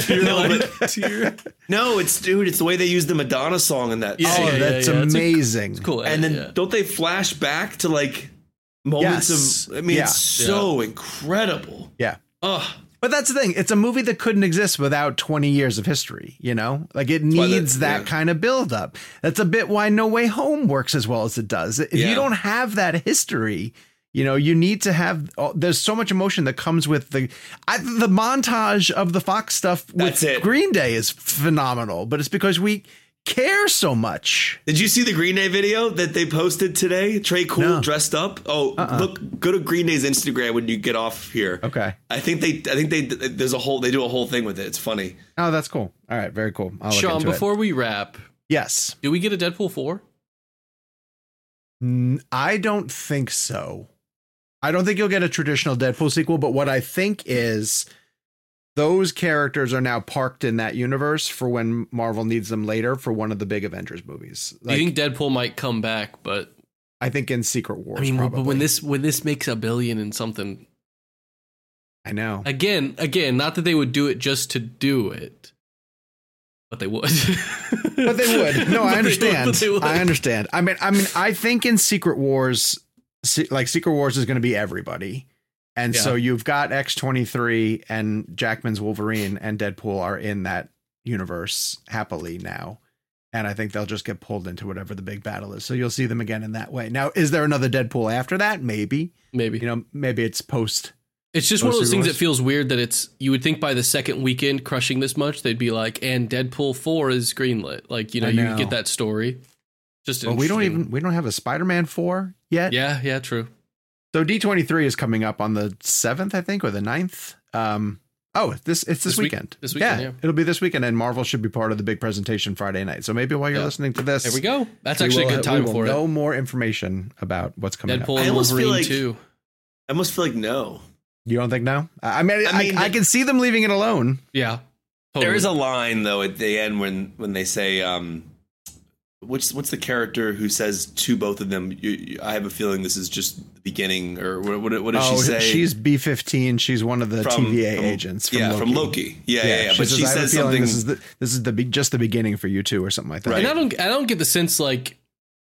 that. No, it's the way they use the Madonna song in that. That's amazing. It's cool. And then don't they flash back to like moments of? I mean, it's so incredible. Yeah. But that's the thing. It's a movie that couldn't exist without 20 years of history, you know? Like it needs that kind of buildup. That's a bit why No Way Home works as well as it does. If you don't have that history, you know, you need to have, there's so much emotion that comes with the montage of the Fox stuff with Green Day is phenomenal, but it's because we care so much. Did you see the Green Day video that they posted today? Trey Cool dressed up. Look, go to Green Day's Instagram when you get off here. Okay. I think they do a whole thing with it. It's funny. Oh, that's cool. All right, very cool. I'll Sean, before we wrap, yes, do we get a Deadpool 4? I don't think so. I don't think you'll get a traditional Deadpool sequel, but what I think is those characters are now parked in that universe for when Marvel needs them later for one of the big Avengers movies. Like, you think Deadpool might come back, but I think in Secret Wars. I mean, probably. But when this makes $1 billion and something, I know. Again, not that they would do it just to do it, but they would. But they would. No, I understand. I understand. I mean, I think in Secret Wars, like Secret Wars is going to be everybody. And so you've got X-23 and Jackman's Wolverine and Deadpool are in that universe happily now. And I think they'll just get pulled into whatever the big battle is. So you'll see them again in that way. Now, is there another Deadpool after that? Maybe. You know, maybe it's post. It's just one of those things that feels weird that you would think by the second weekend crushing this much, they'd be like, and Deadpool 4 is greenlit. Like, you know, you get that story. Just we don't have a Spider-Man 4 yet. Yeah, true. So D23 is coming up on the 7th, I think, or the 9th. It's this weekend. This weekend, yeah. It'll be this weekend, and Marvel should be part of the big presentation Friday night. So maybe while you're listening to this, there we go. That's actually a good time for it. Know more information about what's coming up. Deadpool and Wolverine 2. I almost feel like no. You don't think no? I mean, I can see them leaving it alone. Yeah, totally. There is a line though at the end when they say, what's the character who says to both of them, I have a feeling this is just the beginning, or what does she say? She's B-15. She's one of the TVA agents from Loki. From Loki. Yeah. But she says something. This is just the beginning for you two, or something like that. Right. And I don't get the sense like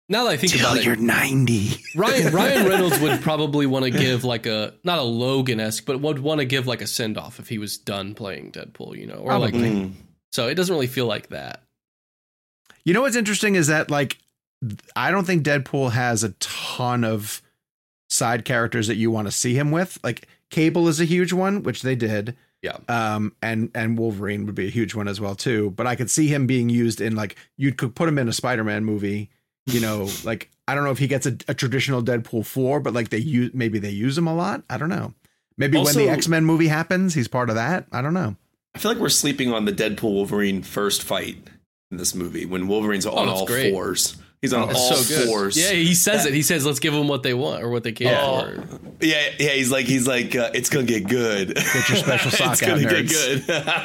Now that I think about it, you're 90. Ryan Reynolds would probably want to give like not a Logan-esque, but would want to give like a send-off if he was done playing Deadpool, you know, or like, so it doesn't really feel like that. You know what's interesting is that like, I don't think Deadpool has a ton of side characters that you want to see him with. Like Cable is a huge one, which they did. Yeah. And Wolverine would be a huge one as well too. But I could see him being used in like, you could put him in a Spider-Man movie. You know, like, I don't know if he gets a traditional Deadpool 4, but like maybe they use him a lot. I don't know. Maybe also, when the X-Men movie happens, he's part of that. I don't know. I feel like we're sleeping on the Deadpool Wolverine first fight in this movie when Wolverine's on all fours. He's on all fours. Yeah, he says it. He says, "Let's give them what they want or what they can." Yeah. He's like, it's gonna get good. Get your special sock it's out, gonna nerds. get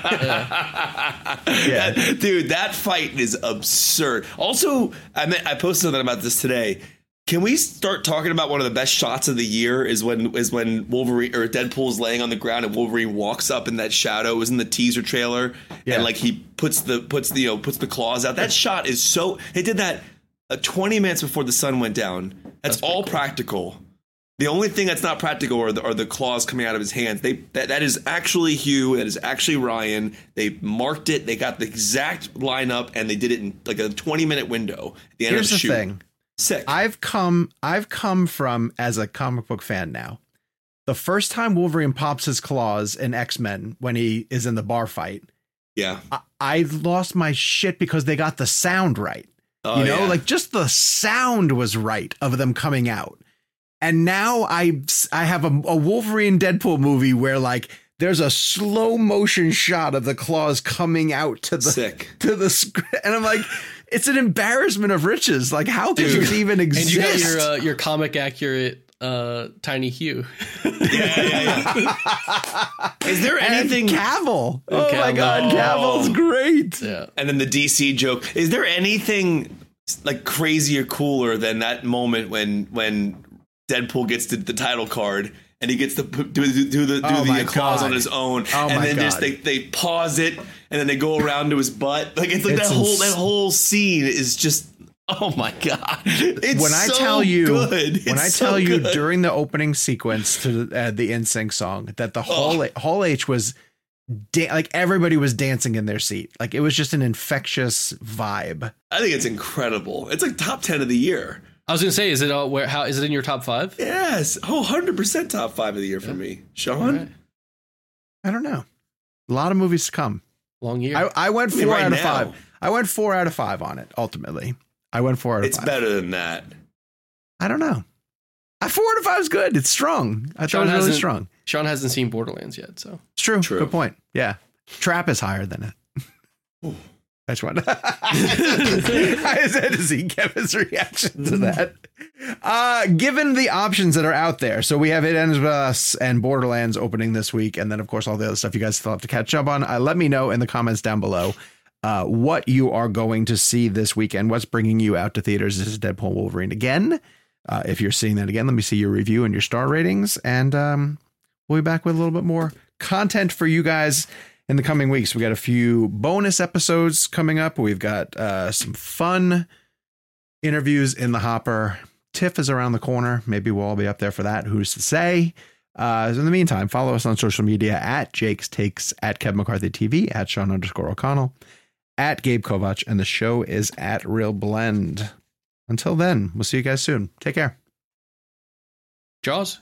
good. Dude, that fight is absurd. Also, I posted something about this today. Can we start talking about one of the best shots of the year? Is when Wolverine or Deadpool is laying on the ground and Wolverine walks up in that shadow. It was in the teaser trailer, and like he puts the claws out. That shot is so. They did that 20 minutes before the sun went down. That's all cool. Practical. The only thing that's not practical are the claws coming out of his hands. That is actually Hugh. That is actually Ryan. They marked it. They got the exact lineup, and they did it in like a 20-minute window at the end of the shoot. Here's the thing. Sick. I've come from, as a comic book fan now, the first time Wolverine pops his claws in X-Men when he is in the bar fight. Yeah. I lost my shit because they got the sound right. Oh, you know, like just the sound was right of them coming out. And now I have a Wolverine Deadpool movie where like there's a slow motion shot of the claws coming out to the screen. And I'm like, it's an embarrassment of riches. Like, how could this even exist? And you got your comic accurate Tiny Hugh. Yeah. Is there anything? And Cavill. Oh my God, Cavill's great. Yeah. And then the DC joke. Is there anything like crazy or cooler than that moment when Deadpool gets the title card and he gets to do the claws on his own, and then just they pause it and then they go around to his butt. Like it's like that whole scene is just. Oh my God! It's when I so tell you, good. When I tell you during the opening sequence to the NSYNC song that the Hall H was like everybody was dancing in their seat, like it was just an infectious vibe. I think it's incredible. It's like top 10 of the year. I was gonna say, is it how is it in your top 5? Yes, 100% top 5 of the year for me. Sean, right. I don't know. A lot of movies to come. Long year. I went 4 out of 5. I went 4 out of 5 on it. Ultimately. I went 4 out of 5. It's better than that. I don't know. 4 out of 5 is good. It's strong. I thought it was really strong. Sean hasn't seen Borderlands yet, so it's true. Good point. Yeah, Trap is higher than it. That's what I just had to see Kevin's reaction to that. Given the options that are out there, so we have It Ends With Us and Borderlands opening this week, and then of course all the other stuff you guys still have to catch up on. Let me know in the comments down below. What you are going to see this weekend, what's bringing you out to theaters. This is Deadpool Wolverine again. If you're seeing that again, let me see your review and your star ratings. And we'll be back with a little bit more content for you guys in the coming weeks. We got a few bonus episodes coming up. We've got some fun interviews in the hopper. TIFF is around the corner. Maybe we'll all be up there for that. Who's to say? So in the meantime, follow us on social media at Jake's Takes, at Kevin McCarthy TV, at Sean_O'Connell, at Gabe Kovach, and the show is at Real Blend. Until then, we'll see you guys soon. Take care. Jaws.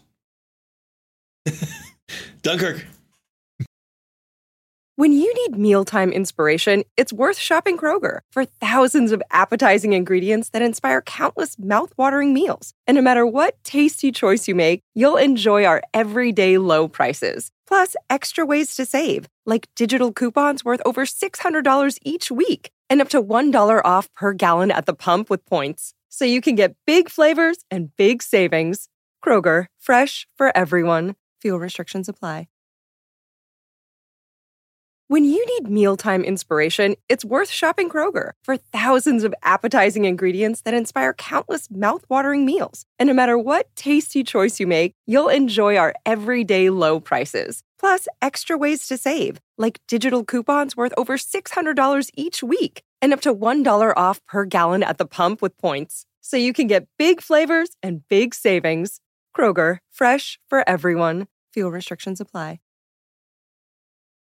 Dunkirk. When you need mealtime inspiration, it's worth shopping Kroger for thousands of appetizing ingredients that inspire countless mouth-watering meals. And no matter what tasty choice you make, you'll enjoy our everyday low prices. Plus, extra ways to save, like digital coupons worth over $600 each week and up to $1 off per gallon at the pump with points. So you can get big flavors and big savings. Kroger, fresh for everyone. Fuel restrictions apply. When you need mealtime inspiration, it's worth shopping Kroger for thousands of appetizing ingredients that inspire countless mouth-watering meals. And no matter what tasty choice you make, you'll enjoy our everyday low prices. Plus, extra ways to save, like digital coupons worth over $600 each week and up to $1 off per gallon at the pump with points. so you can get big flavors and big savings. Kroger, fresh for everyone. Fuel restrictions apply.